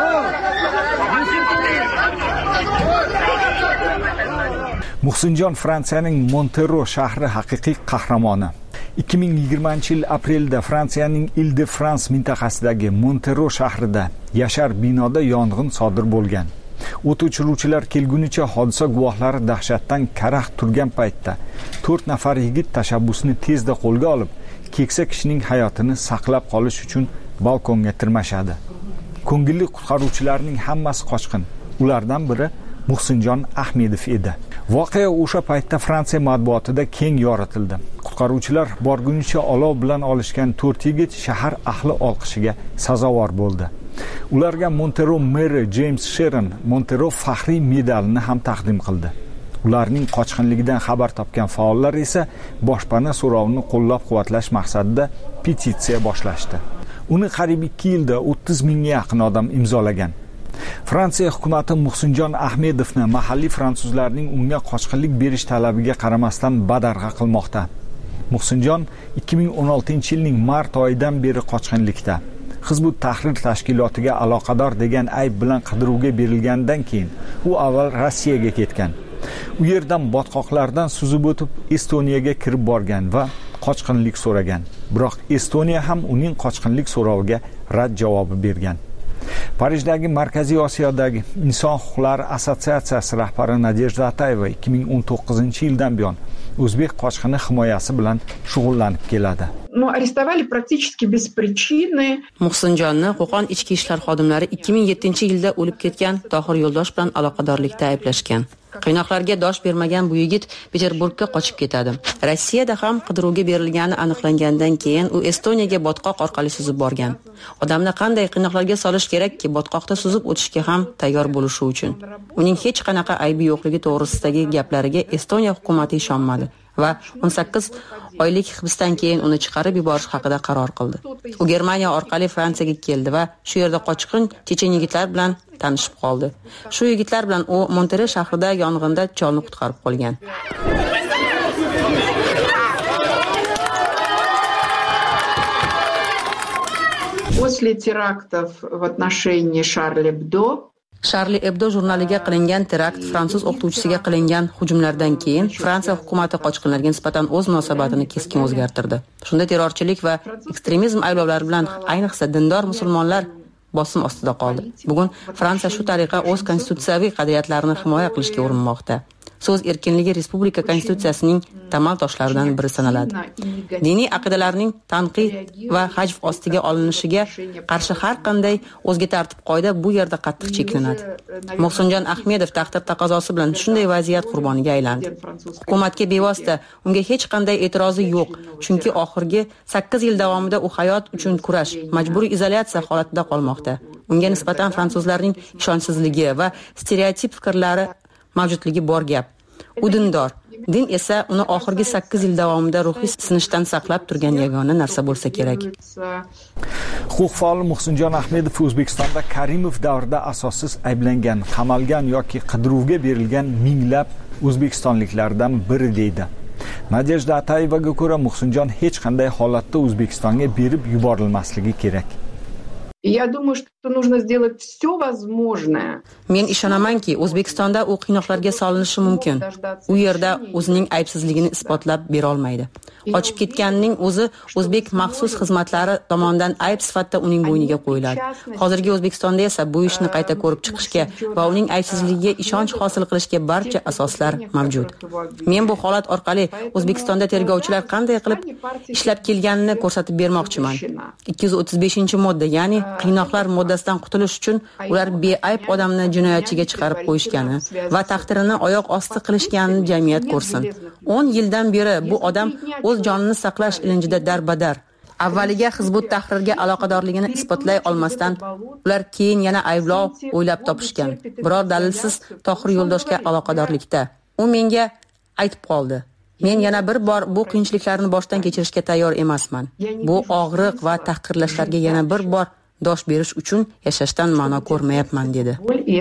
Muhsinjon Fransiyaning Montero shahri haqiqiy qahramoni. ikki ming yigirmanchi yil aprelda Fransiyaning Ile-de-France mintaqasidagi Montero shahrida yashar binoda yong'in sodir bo'lgan. O't o'chiruvchilar kelgunicha hodisa guvohlari dahshatdan karaxt turgan paytda to'rt nafar yigit tashabbusni tezda qo'lga olib, keksa kishining hayotini saqlab qolish uchun balkonga tirmashadi. Ko'ngilli qutqaruvchilarning hammasi qochqin. Ulardan biri Muhsinjon Ahmedov edi. Voqea o'sha paytda Fransiya matbuotida keng yoritildi. Qutqaruvchilar borgunicha olov bilan olishgan to'rt yigit shahar ahli olqishiga sazovor bo'ldi. Ularga Montero meri James Sheron Montero faxriy medalini ham taqdim qildi. Ularning qochqinligidan xabar topgan faollar esa boshpana so'rovini qo'llab-quvvatlash maqsadida petitsiya boshlashdi. Uni qariyb ikki yilda o'ttiz mingga yaqin odam imzolagan. Fransiya hukumati Muhsinjon Ahmedovni mahalliy fransuzlarning unga qochqinlik berish talabiga qaramasdan badarg'a qilmoqda. Muhsinjon ikki ming o'n oltinchi yilning mart oyidan beri qochqinlikda. Hizbut Tahrir tashkilotiga aloqador degan ayb bilan qidiruvga berilgandan keyin u avval Rossiyaga ketgan. U yerdan botqoqlardan suzib o'tib Estoniyaga kirib borgan va qochqinlik so'ragan. Biroq Estoniya ham uning qochqinlik so'roviga rad javobi bergan. Parijdagi Markaziy Osiyodagi Inson huquqlari assotsiatsiyasi rahbari Nadejda Atayeva ikki ming o'n to'qqizinchi yildan buyon o'zbek qochqini himoyasi bilan shug'ullanib keladi. Но арестовали практически без причины. Muhsinjonni Qo'qon ichki ishlar xodimlari ikki ming yettinchi yilda o'lib ketgan Tohir Yo'ldosh bilan aloqadorlikda ayblashgan. Qiynoqlarga dosh bermagan bu yigit Peterburgga qochib ketadi. Rossiyada ham qidiruvga berilgani aniqlangandan keyin u Estoniyaga botqoq orqali suzib borgan. Odamni qanday qiynoqlarga solish kerakki, botqoqda suzib o'tishga ham tayyor bo'lishi uchun. Uning hech qanaqa aybi yo'qligi to'g'risidagi gaplariga Estoniya hukumatı ishonmadi va o'n sakkiz oylik hibsdan keyin uni chiqarib yuborish haqida qaror qildi. U Germaniya orqali Fransiyaga keldi va shu yerda qochqin chechen yigitlar bilan tanishib qoldi. Shu yigitlar bilan u Montere shahrida yong'inda cholni qutqarib qolgan. После терактов в отношении Шарли Эбдо Charlie Hebdo jurnaliga qilingan terakt, fransuz o'qituvchisiga qilingan hujumlardan keyin Fransiya hukumati qochqinlarga nisbatan o'z munosabatini keskin o'zgartirdi. Shunda terrorchilik va ekstremizm ayblovlari bilan ayniqsa dindor musulmonlar bosim ostida qoldi. Bugun Fransiya shu tariqa o'z konstitutsiyaviy qadriyatlarini himoya qilishga urinmoqda. So'z erkinligi respublika konstitutsiyasining tamal toshlaridan biri sanaladi. Diniy aqidalarning tanqid va hajv ostiga olinishiga qarshi har qanday o'zga tartib-qoida bu yerda qattiq cheklanadi. Muhsinjon Ahmedov taqdir taqozosi bilan shunday vaziyat qurboniga aylandi. Hukumatga bevosita unga hech qanday e'tirozi yo'q, chunki oxirgi sakkiz yil davomida u hayot uchun kurash, majburiy izolyatsiya holatida qolmoqda. Unga nisbatan fransuzlarning ishonchsizligi va stereotip fikrlari mavjudligi bor gap. U dindor. Din esa uni oxirgi sakkiz yil davomida ruhiy sinishdan saqlab turgan yagona narsa bo'lsa kerak. Huquq faoli Muhsinjon Ahmedov O'zbekistonda Karimov davrida asossiz ayblangan, qamalgan yoki qidiruvga berilgan minglab o'zbekistonliklardan biri deydi. Nadejda Atayevaga ko'ra Muhsinjon hech qanday holatda O'zbekistonga berib yuborilmasligi kerak. Я думаю, что нужно сделать все возможное. Men ishonamanki, O'zbekistonda u qiynoqlarga solinishi mumkin. U yerda o'zining aybsizligini isbotlab bera olmaydi. Qochib ketganining o'zi o'zbek maxsus xizmatlari tomonidan ayb sifatida uning bo'yniga qo'yiladi. Hozirgi O'zbekistonda esa bu ishni qayta ko'rib chiqishga va uning aybsizligiga ishonch hosil qilishga barcha asoslar mavjud. Men bu holat orqali O'zbekistonda tergovchilar qanday qilib ishlab kelganini ko'rsatib bermoqchiman. ikki yuz o'ttiz beshinchi modda, ya'ni qiynoqlar moddasidan qutulish uchun ular beayb odamni jinoyatchiga chiqarib qo'yishgani va taqdirini oyoq osti qilishganini jamiyat ko'rsin. o'n yildan beri bu odam o'z jonini saqlash ilinjida darbadar. Avvaliga Hizbut Tahrirga aloqadorligini isbotlay olmasdan, ular keyin yana ayblov o'ylab topishgan. Biror dalilsiz Tohir Yo'ldoshga aloqadorlikda. U menga aytib qoldi: "Men yana bir bor bu qiyinchiliklarni boshdan kechirishga tayyor emasman. Bu og'riq va tahqirlashlarga yana bir bor dosh berish uchun yashashdan ma'no ko'rmayapman", dedi.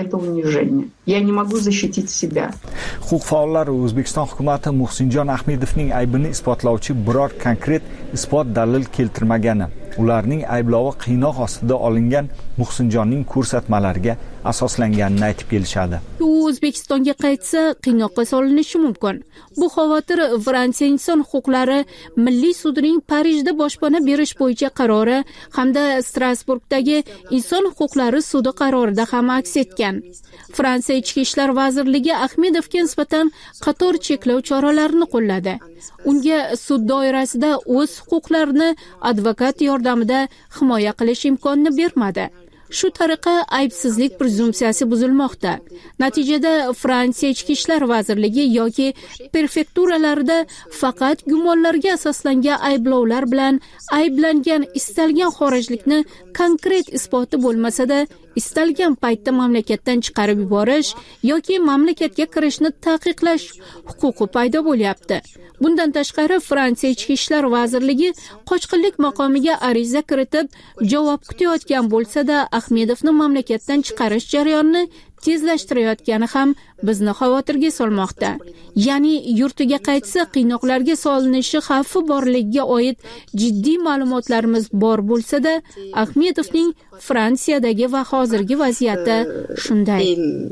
Huquq faollari O'zbekiston hukumati Muhsinjon Ahmedovning aybini isbotlovchi biror konkret isbot dalil keltirmagani, ularning ayblovi qiynoq ostida olingan Muhsinjonning ko'rsatmalariga asoslanganini aytib kelishadi. U O'zbekistonga qaytsa, qiynoqqa solinishi mumkin. Bu xavotir Fransiya inson huquqlari Milliy sudining Parijda boshpana berish bo'yicha qarori hamda Strasburgdagi inson huquqlari sudi qarorida ham aks etgan. Fransiya Ichki ishlar vazirligi Ahmedovga nisbatan qator cheklov choralarini qo'lladi. Unga sud doirasida o'z huquqlarini advokat yordamida himoya qilish imkonini bermadi. Shu tariqa aybsizlik prezumpsiyasi buzilmoqda. Natijada Fransiya Ichki ishlar vazirligi yoki prefekturalarida faqat gumonlarga asoslangan ayblovlar bilan ayblangan istalgan xorijlikni konkret isboti bo'lmasa-da istalgan paytda mamlakatdan chiqarib yuborish yoki mamlakatga kirishni taqiqlash huquqi paydo bo'lyapti. Bundan tashqari Fransiya Ichki ishlar vazirligi qochqinlik maqomiga ariza kiritib javob kutayotgan bo'lsa-da, Ahmedovni mamlakatdan chiqarish jarayonini tezlashtirayotgani ham bizni xavotirga solmoqda. Ya'ni yurtiga qaytsa qiynoqlarga solinishi xavfi borligiga oid jiddiy ma'lumotlarimiz bor bo'lsa-da, Ahmedovning Fransiyadagi va hozirgi vaziyati shunday.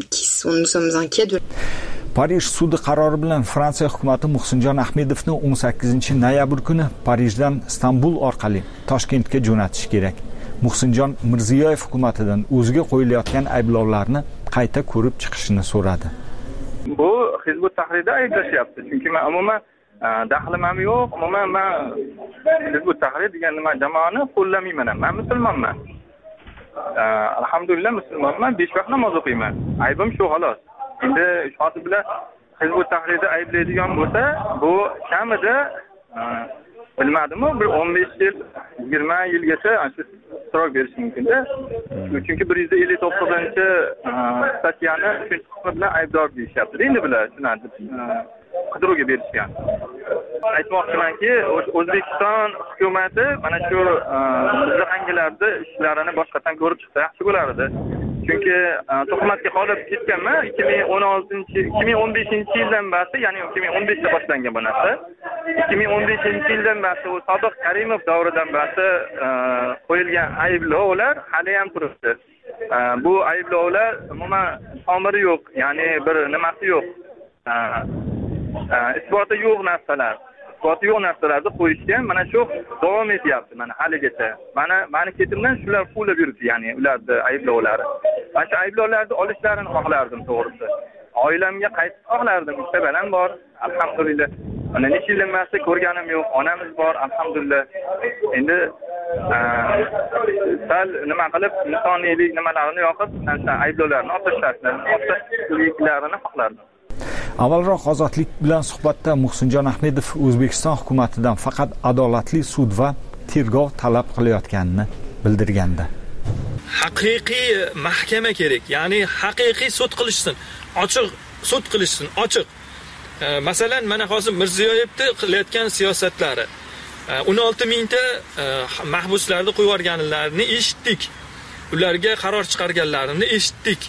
Parij sudi qarori bilan Fransiya hukumati Muhsinjon Ahmedovni o'n sakkizinchi noyabr kuni Parijdan Istanbul orqali Toshkentga jo'natish kerak. Muhsinjon Mirziyoyev hukumatidan o'ziga qo'yilayotgan ayblovlarni qayta ko'rib chiqishini so'radi. Bu Hizbut Tahrirda ayblashyapti. Chunki men umuman daxlim ham yo'q. Umuman men Hizbut Tahrir degan nima jamoani qo'llamayman. Men musulmonman. Alhamdulillah musulmonman, besh vaqt namoz o'qiyman. Aybim shu xolos. endi hozir bilan Hizbut Tahrirni ayblaydigan bo'lsa, bu kamida bilmadimmi, bir o'n besh yil, yigirma yilgacha shu istirok berishi mumkin-da. Chunki bir yuz ellik to'qqizinchi statyani uchinchi qismi bilan aybdor deyishyapti. Endi bular shunday qidiruvga berishgan. Aytmoqchimanki, O'zbekiston hukumati mana shu bizangilarda ishlarini boshqatdan ko'rib chiqsa yaxshi bo'lardi. Chunki tuhmatga qolib ketganman ikki ming o'n oltinchi ikki ming o'n beshinchi yildan boshlab, ya'ni ikki ming o'n beshda boshlangan bu narsa. ikki ming o'n beshinchi yildan boshlab u Sodiq Karimov davridan boshlab qo'yilgan ayblovlar hali ham turibdi. Bu ayblovlar umuman tomiri yo'q, ya'ni bir nimasi yo'q. Isboti yo'q narsalar. Isboti yo'q narsalarni qo'yishga mana shu davom etyapti mana haligacha. Mana meni ketimdan shular qo'llab yuribdi, ya'ni ularni ayblovlari. Mana shu ayblovlarni olishlarini xohlardim to'g'risi. Oilamga qaytib xohlardim. Ikkita balam bor, alhamdulillah. Mana necha yildan beri ko'rganim yo'q, onamiz bor, alhamdulillah. Endi sal nima qilib insoniylik nimalarini yoqib, mana ayblovlarni otashlarini, otashlarini xohlardim. Avvalroq Ozodlik bilan suhbatda Muhsinjon Ahmedov O'zbekiston hukumatidan faqat adolatli sud va tergov talab qilayotganini bildirgandi. Haqiqiy mahkama kerak, ya'ni haqiqiy sud qilishsin, ochiq sud qilishsin, ochiq. Masalan, mana hozir Mirziyoyevning qilayotgan siyosatlari o'n olti mingta mahbuslarni qo'yib yuborganlarini eshitdik. Ularga qaror chiqarganlarini eshitdik.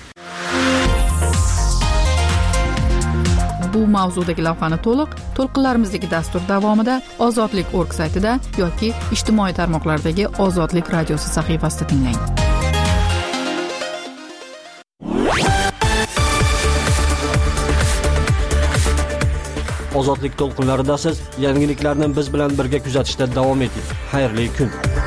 Bu mavzudagi lavhani to'liq to'lqinlarimizdagi dastur davomida Ozodlik nokta org saytida yoki ijtimoiy tarmoqlardagi Ozodlik radiosi sahifasida tinglang. Ozodlik to'lqinlarida siz yangiliklarni biz bilan birga kuzatishda davom eting. Xayrli kun.